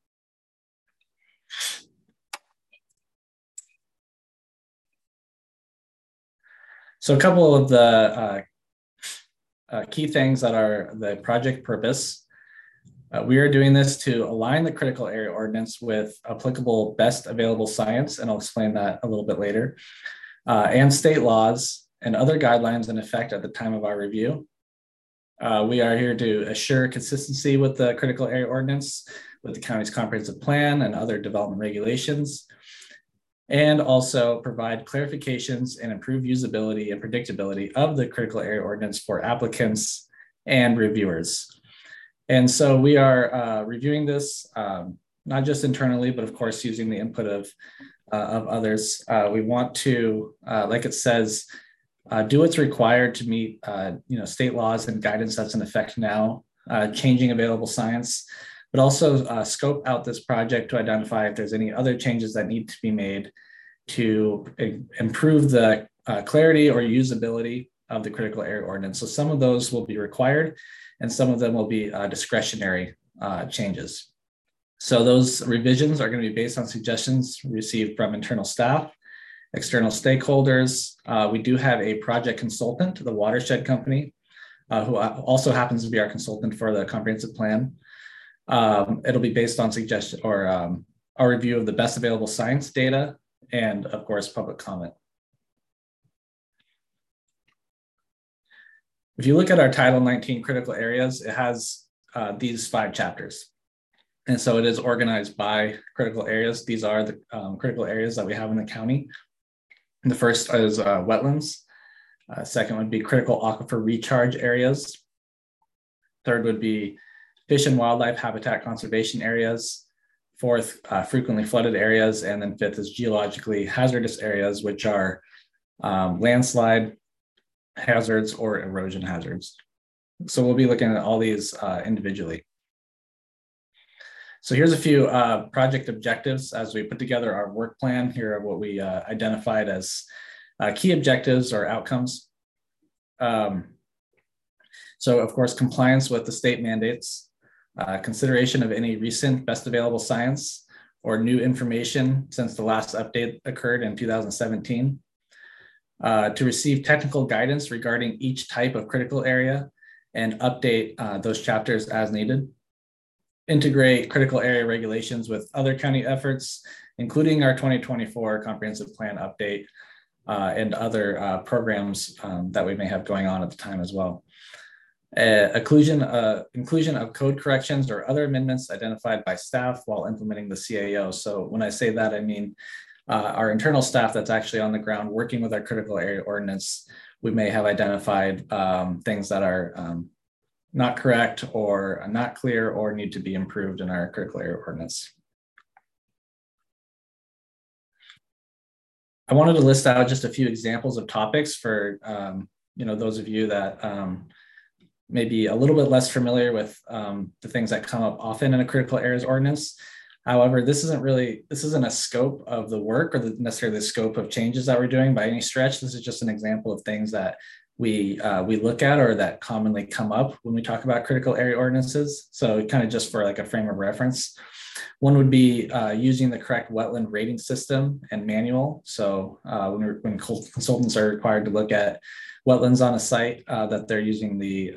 So a couple of the key things that are the project purpose. We are doing this to align the critical area ordinance with applicable best available science, and I'll explain that a little bit later, and state laws and other guidelines in effect at the time of our review. We are here to assure consistency with the critical area ordinance, with the county's comprehensive plan and other development regulations, and also provide clarifications and improve usability and predictability of the critical area ordinance for applicants and reviewers. And so we are reviewing this, not just internally, but of course, using the input of others. We want to, like it says, do what's required to meet state laws and guidance that's in effect now, changing available science, but also scope out this project to identify if there's any other changes that need to be made to improve the clarity or usability of the critical area ordinance. So some of those will be required and some of them will be discretionary changes. So those revisions are going to be based on suggestions received from internal staff, external stakeholders. We do have a project consultant, the Watershed Company, who also happens to be our consultant for the comprehensive plan. It'll be based on suggestion or our review of the best available science data and of course, public comment. If you look at our Title 19 critical areas, it has these 5 chapters. And so it is organized by critical areas. These are the critical areas that we have in the county. And the first is wetlands. Second would be critical aquifer recharge areas. Third would be fish and wildlife habitat conservation areas. Fourth, frequently flooded areas. And then fifth is geologically hazardous areas, which are landslide hazards or erosion hazards. So we'll be looking at all these individually. So here's a few project objectives as we put together our work plan. Here are what we identified as key objectives or outcomes. So of course, compliance with the state mandates, consideration of any recent best available science or new information since the last update occurred in 2017, to receive technical guidance regarding each type of critical area and update those chapters as needed, integrate critical area regulations with other county efforts, including our 2024 comprehensive plan update and other programs that we may have going on at the time as well. Inclusion of code corrections or other amendments identified by staff while implementing the CAO. So when I say that, I mean our internal staff that's actually on the ground working with our critical area ordinance. We may have identified things that are not correct or not clear or need to be improved in our critical area ordinance. I wanted to list out just a few examples of topics for those of you that may be a little bit less familiar with the things that come up often in a critical areas ordinance. However, this isn't a scope of the work or necessarily the scope of changes that we're doing by any stretch. This is just an example of things that we look at or that commonly come up when we talk about critical area ordinances. So kind of just for like a frame of reference, one would be using the correct wetland rating system and manual. So when consultants are required to look at wetlands on a site, that they're using the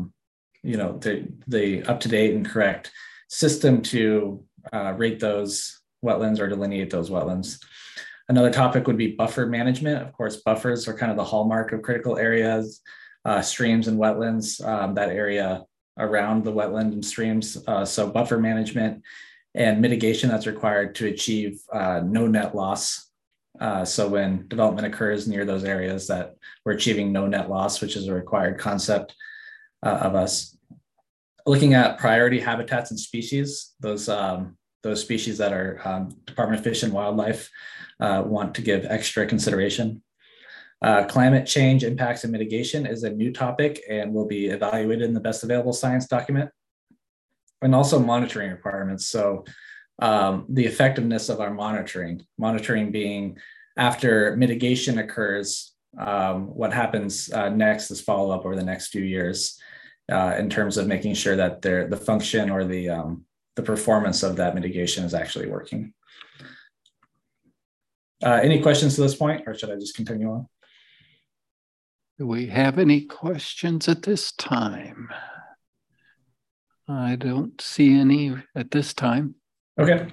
up-to-date and correct system to rate those wetlands or delineate those wetlands. Another topic would be buffer management. Of course, buffers are kind of the hallmark of critical areas, streams and wetlands, that area around the wetland and streams. So buffer management and mitigation that's required to achieve no net loss. So when development occurs near those areas, that we're achieving no net loss, which is a required concept of us. Looking at priority habitats and species, those species that our Department of Fish and Wildlife want to give extra consideration. Climate change impacts and mitigation is a new topic and will be evaluated in the best available science document. And also monitoring requirements. So the effectiveness of our monitoring being after mitigation occurs, what happens next is follow up over the next few years in terms of making sure that the function or the performance of that mitigation is actually working. Any questions to this point, or should I just continue on? Do we have any questions at this time? I don't see any at this time. Okay.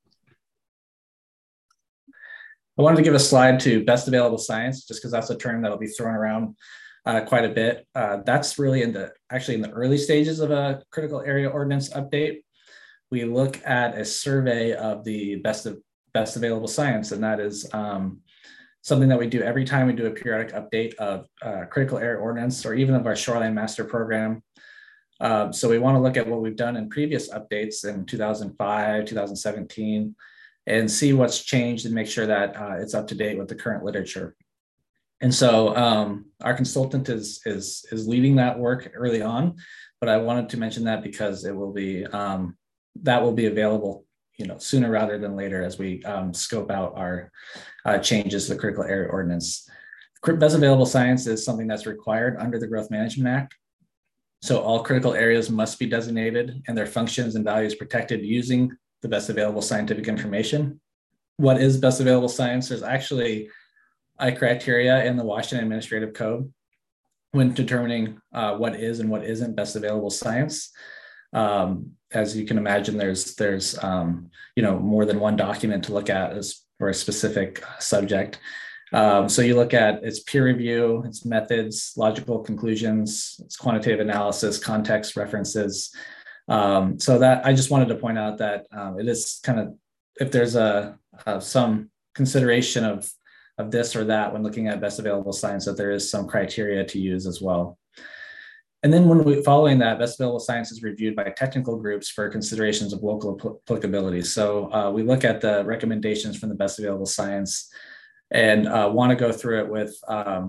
I wanted to give a slide to best available science, just because that's a term that'll be thrown around quite a bit. That's really in the early stages of a critical area ordinance update. We look at a survey of the best available science, and that is something that we do every time we do a periodic update of critical area ordinance or even of our shoreline master program. So we want to look at what we've done in previous updates in 2005, 2017, and see what's changed and make sure that it's up to date with the current literature. And so our consultant is leading that work early on, but I wanted to mention that because it will be that will be available sooner rather than later as we scope out our changes to the critical area ordinance. Best available science is something that's required under the Growth Management Act. So all critical areas must be designated and their functions and values protected using the best available scientific information. What is best available science? There's actually a criteria in the Washington Administrative Code when determining what is and what isn't best available science. As you can imagine, there's more than one document to look at for a specific subject. So you look at its peer review, its methods, logical conclusions, its quantitative analysis, context references. So that I just wanted to point out that it is kind of, if there's some consideration of this or that when looking at best available science, that there is some criteria to use as well. And then following that, best available science is reviewed by technical groups for considerations of local applicability. So we look at the recommendations from the best available science and want to go through it with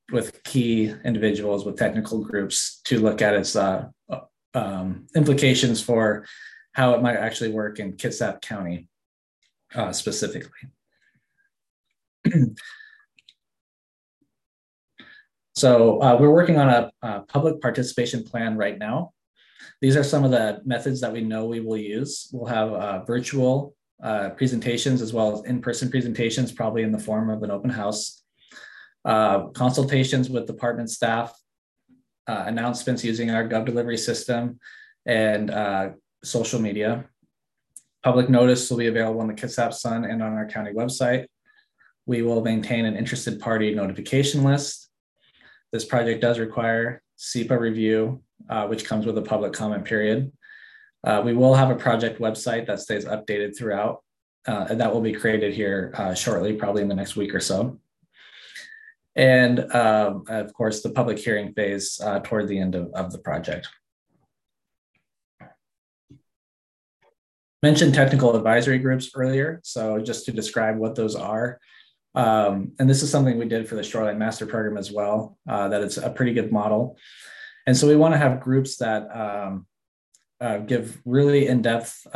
with key individuals, with technical groups to look at its implications for how it might actually work in Kitsap County specifically. So we're working on a public participation plan right now. These are some of the methods that we know we will use. We'll have virtual presentations as well as in-person presentations, probably in the form of an open house. Consultations with department staff, announcements using our Gov delivery system, and social media. Public notice will be available on the Kitsap Sun and on our county website. We will maintain an interested party notification list. This project does require SEPA review, which comes with a public comment period. We will have a project website that stays updated throughout, and that will be created here shortly, probably in the next week or so. And of course, the public hearing phase toward the end of the project. Mentioned technical advisory groups earlier, so just to describe what those are. And this is something we did for the Shoreline Master Program as well, that it's a pretty good model. And so we want to have groups that give really in-depth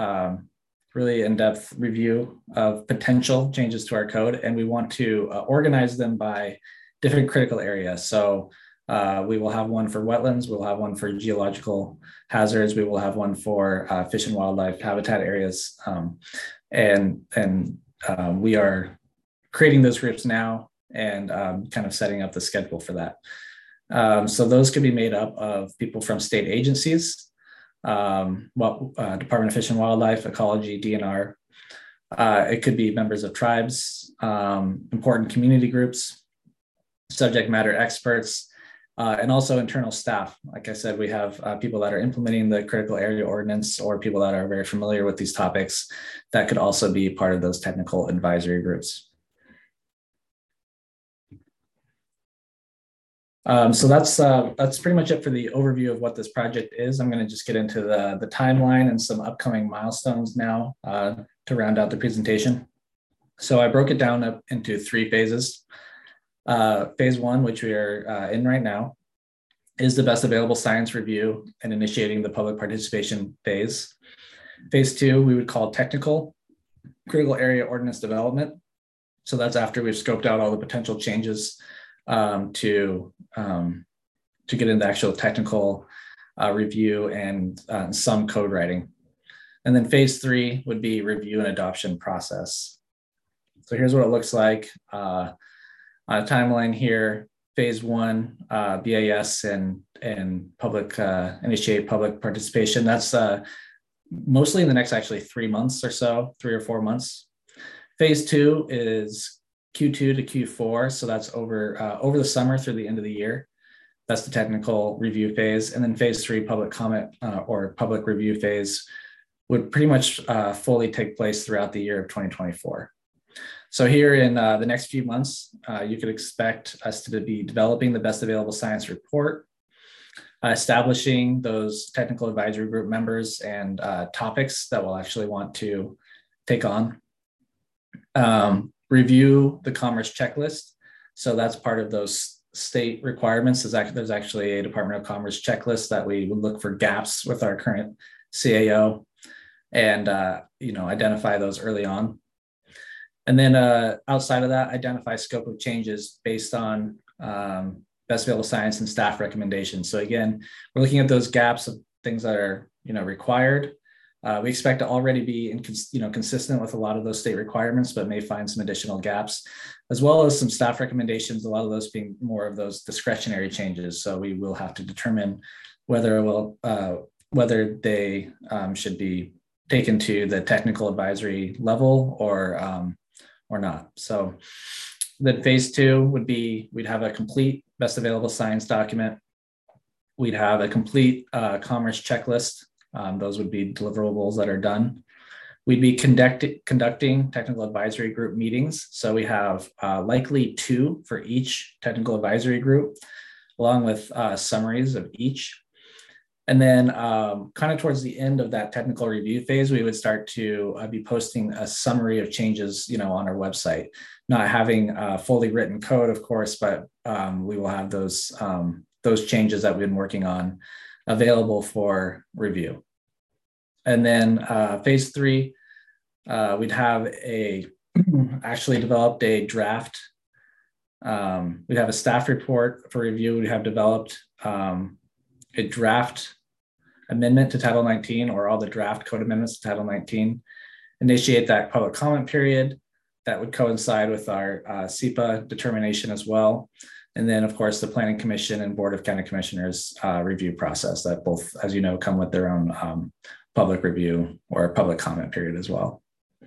review of potential changes to our code. And we want to organize them by different critical areas. So we will have one for wetlands, we'll have one for geological hazards, we will have one for fish and wildlife habitat areas. And we are creating those groups now and kind of setting up the schedule for that. So those could be made up of people from state agencies, Department of Fish and Wildlife, Ecology, DNR. It could be members of tribes, important community groups, subject matter experts, and also internal staff. Like I said, we have people that are implementing the critical area ordinance or people that are very familiar with these topics that could also be part of those technical advisory groups. So that's pretty much it for the overview of what this project is. I'm going to just get into the timeline and some upcoming milestones now to round out the presentation. So I broke it down up into 3 phases. Phase 1, which we are in right now, is the best available science review and initiating the public participation phase. Phase 2, we would call technical critical area ordinance development. So that's after we've scoped out all the potential changes to get into actual technical review and some code writing. And then phase 3 would be review and adoption process. So here's what it looks like on a timeline here. Phase 1, BAS and public initiate public participation. That's mostly in the next actually 3 months or so, 3 or 4 months. Phase 2 is Q2 to Q4. So that's over the summer through the end of the year. That's the technical review phase. And then phase 3, public comment or public review phase, would pretty much fully take place throughout the year of 2024. So here in the next few months, you could expect us to be developing the best available science report, establishing those technical advisory group members and topics that we'll actually want to take on. Review the commerce checklist. So that's part of those state requirements. There's actually a Department of Commerce checklist that we would look for gaps with our current CAO and identify those early on. And then outside of that, identify scope of changes based on best available science and staff recommendations. So again, we're looking at those gaps of things that are required. We expect to already be consistent with a lot of those state requirements, but may find some additional gaps, as well as some staff recommendations, a lot of those being more of those discretionary changes. So we will have to determine whether they should be taken to the technical advisory level or not. So then phase 2 would be, we'd have a complete best available science document. We'd have a complete commerce checklist. Those would be deliverables that are done. We'd be conducting technical advisory group meetings. So we have likely 2 for each technical advisory group, along with summaries of each. And then kind of towards the end of that technical review phase, we would start to be posting a summary of changes, on our website. not having a fully written code, of course, but we will have those changes that we've been working on available for review. And then phase 3, we'd have actually developed a draft. We'd have a staff report for review. We have developed a draft amendment to Title 19, or all the draft code amendments to Title 19, initiate that public comment period. That would coincide with our SEPA determination as well. And then, of course, the Planning Commission and Board of County Commissioners review process that both, as you know, come with their own public review or public comment period as well.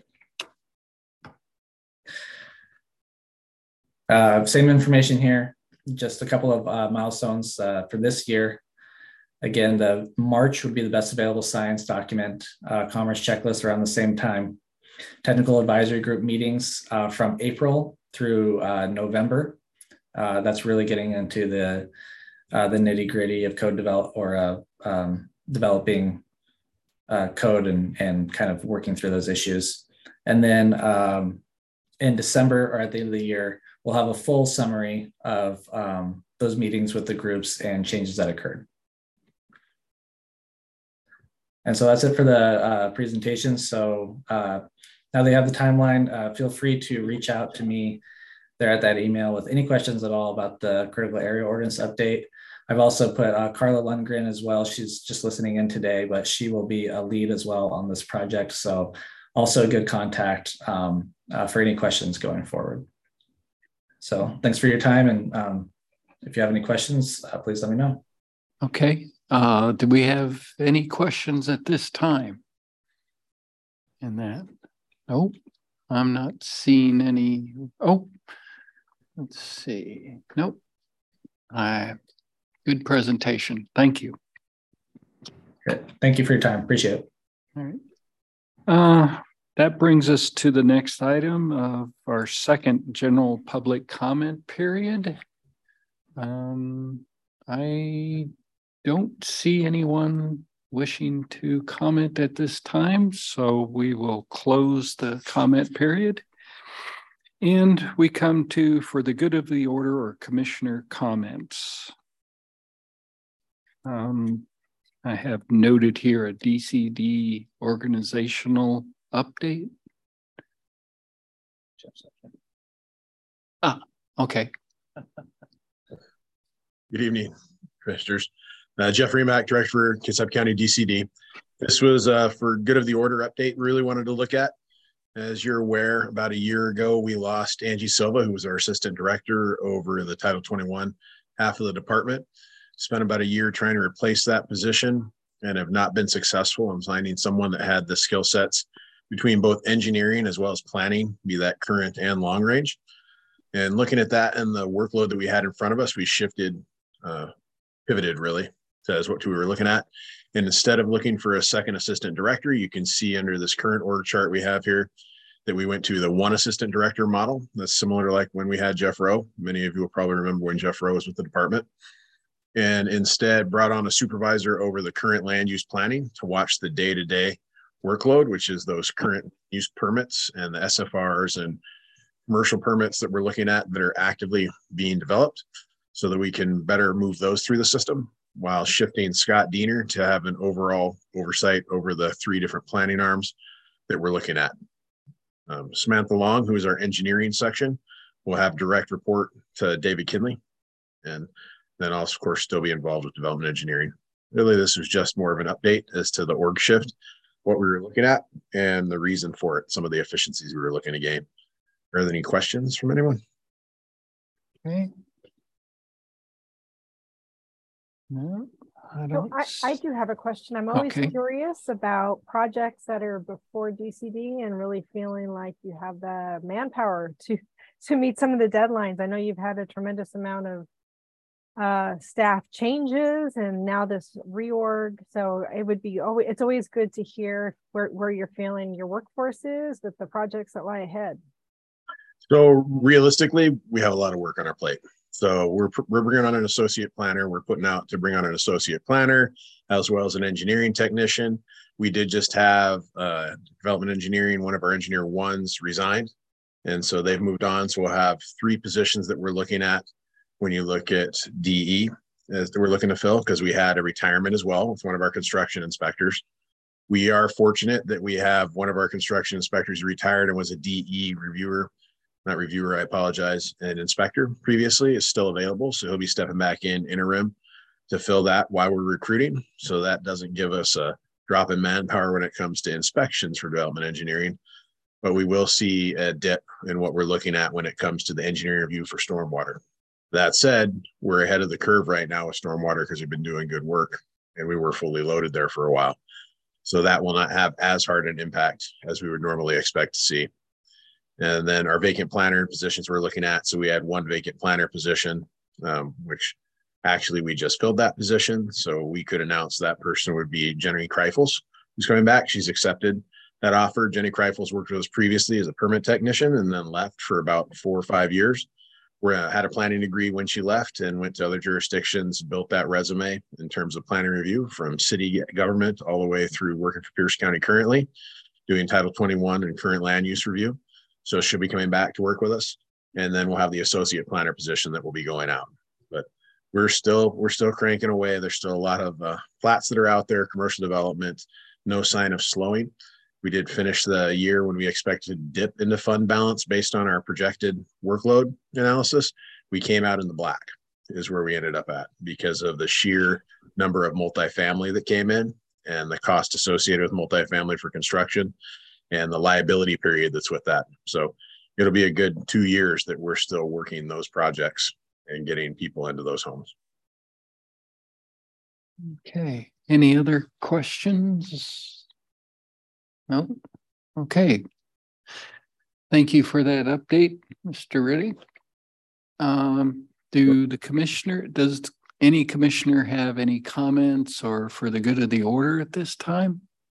Same information here, just a couple of milestones for this year. Again, the March would be the best available science document, commerce checklist around the same time. Technical advisory group meetings from April through November. That's really getting into the nitty gritty of code developing code and kind of working through those issues. And then in December or at the end of the year, we'll have a full summary of those meetings with the groups and changes that occurred. And so that's it for the presentation. So now they have the timeline. Feel free to reach out to me there at that email with any questions at all about the critical area ordinance update. I've also put Carla Lundgren as well. She's just listening in today, but she will be a lead as well on this project. So also a good contact for any questions going forward. So thanks for your time. And if you have any questions, please let me know. Okay. Do we have any questions at this time? In that? Nope. I'm not seeing any. Oh, let's see. Nope. Good presentation. Thank you. Good. Thank you for your time. Appreciate it. All right. That brings us to the next item of our second general public comment period. I don't see anyone wishing to comment at this time, so we will close the comment period. And we come to, for the good of the order, or commissioner comments. I have noted here a DCD organizational update. Okay. Good evening, commissioners. Jeff Remack, Director for Kitsap County DCD. This was for good of the order update we really wanted to look at. As you're aware, about a year ago, we lost Angie Silva, who was our assistant director over the Title 21 half of the department. Spent about a year trying to replace that position and have not been successful in finding someone that had the skill sets between both engineering as well as planning, be that current and long range. And looking at that and the workload that we had in front of us, we pivoted really to what we were looking at. And instead of looking for a second assistant director, you can see under this current org chart we have here that we went to the one assistant director model. That's similar to like when we had Jeff Rowe. Many of you will probably remember when Jeff Rowe was with the department. And instead brought on a supervisor over the current land use planning to watch the day-to-day workload, which is those current use permits and the SFRs and commercial permits that we're looking at that are actively being developed so that we can better move those through the system, while shifting Scott Diener to have an overall oversight over the 3 different planning arms that we're looking at. Samantha Long, who is our engineering section, will have direct report to David Kinley, and then also, of course, still be involved with development engineering. Really, this was just more of an update as to the org shift, what we were looking at, and the reason for it, some of the efficiencies we were looking to gain. Are there any questions from anyone? Okay. No, I don't. I do have a question. I'm always curious about projects that are before DCD and really feeling like you have the manpower to meet some of the deadlines. I know you've had a tremendous amount of staff changes and now this reorg. So it would be it's always good to hear where you're feeling your workforce is with the projects that lie ahead. So realistically, we have a lot of work on our plate. So we're bringing on an associate planner. We're putting out to bring on an associate planner as well as an engineering technician. We did just have development engineering. One of our engineer ones resigned. And so they've moved on. So we'll have 3 positions that we're looking at when you look at DE as we're looking to fill, because we had a retirement as well with one of our construction inspectors. We are fortunate that we have one of our construction inspectors retired and was a DE reviewer, not reviewer, I apologize, an inspector previously, is still available. So he'll be stepping back in interim to fill that while we're recruiting. So that doesn't give us a drop in manpower when it comes to inspections for development engineering. But we will see a dip in what we're looking at when it comes to the engineering review for stormwater. That said, we're ahead of the curve right now with stormwater because we've been doing good work and we were fully loaded there for a while. So that will not have as hard an impact as we would normally expect to see. And then our vacant planner positions we're looking at. So we had 1 vacant planner position, which actually we just filled that position. So we could announce that person would be Jenny Kreifels, who's coming back. She's accepted that offer. Jenny Kreifels worked with us previously as a permit technician and then left for about 4 or 5 years. We had a planning degree when she left and went to other jurisdictions, built that resume in terms of planning review from city government all the way through working for Pierce County currently, doing Title 21 and current land use review. So she'll be coming back to work with us. And then we'll have the associate planner position that will be going out. But we're still cranking away. There's still a lot of flats that are out there, commercial development, no sign of slowing. We did finish the year when we expected to dip into fund balance based on our projected workload analysis. We came out in the black is where we ended up at because of the sheer number of multifamily that came in and the cost associated with multifamily for construction and the liability period that's with that. So it'll be a good 2 years that we're still working those projects and getting people into those homes. Okay, any other questions? No? Okay. Thank you for that update, Mr. Riddy. Does any commissioner have any comments or for the good of the order at this time?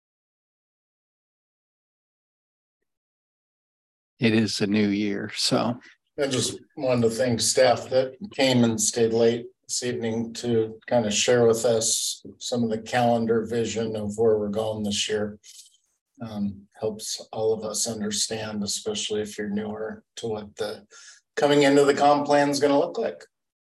It is a new year, so. I just wanted to thank staff that came and stayed late this evening to kind of share with us some of the calendar vision of where we're going this year. Helps all of us understand, especially if you're newer, to what the coming into the comp plan is going to look like.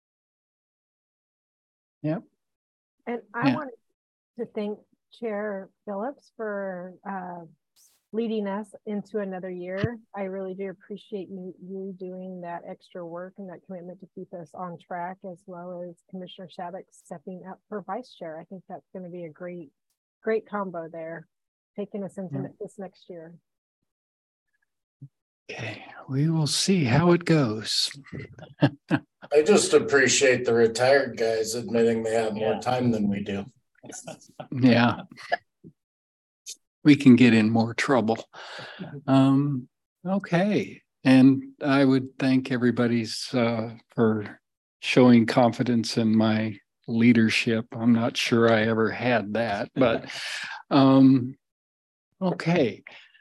Yep. And I wanted to thank Chair Phillips for leading us into another year. I really do appreciate you doing that extra work and that commitment to keep us on track, as well as Commissioner Shattuck stepping up for vice chair. I think that's going to be a great combo there, taking us into this next year. Okay, we will see how it goes. I just appreciate the retired guys admitting they have more time than we do. Yeah. We can get in more trouble. Okay. And I would thank everybody's for showing confidence in my leadership. I'm not sure I ever had that, but okay.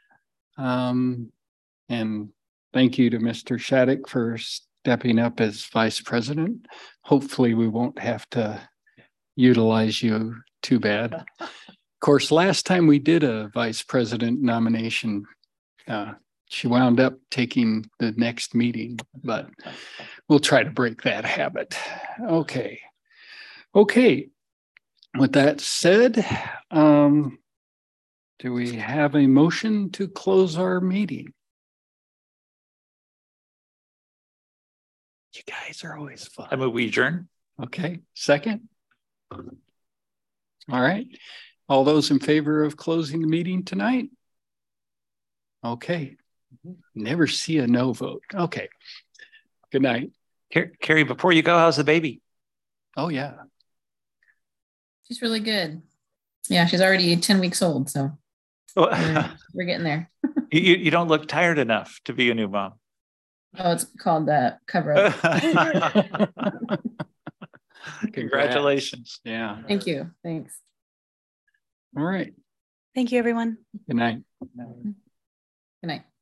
And thank you to Mr. Shattuck for stepping up as vice president. Hopefully we won't have to utilize you too bad. Of course, last time we did a vice president nomination, she wound up taking the next meeting, but we'll try to break that habit. Okay. Okay. With that said, do we have a motion to close our meeting? You guys are always fun. I move we adjourn. Okay. Second. All right. All those in favor of closing the meeting tonight? Okay. Never see a no vote. Okay. Good night. Carrie, before you go, how's the baby? Oh, yeah. She's really good. Yeah, she's already 10 weeks old, so we're getting there. You don't look tired enough to be a new mom. Oh, it's called cover up. Congratulations. Yeah. Thank you. Thanks. All right. Thank you, everyone. Good night. Good night.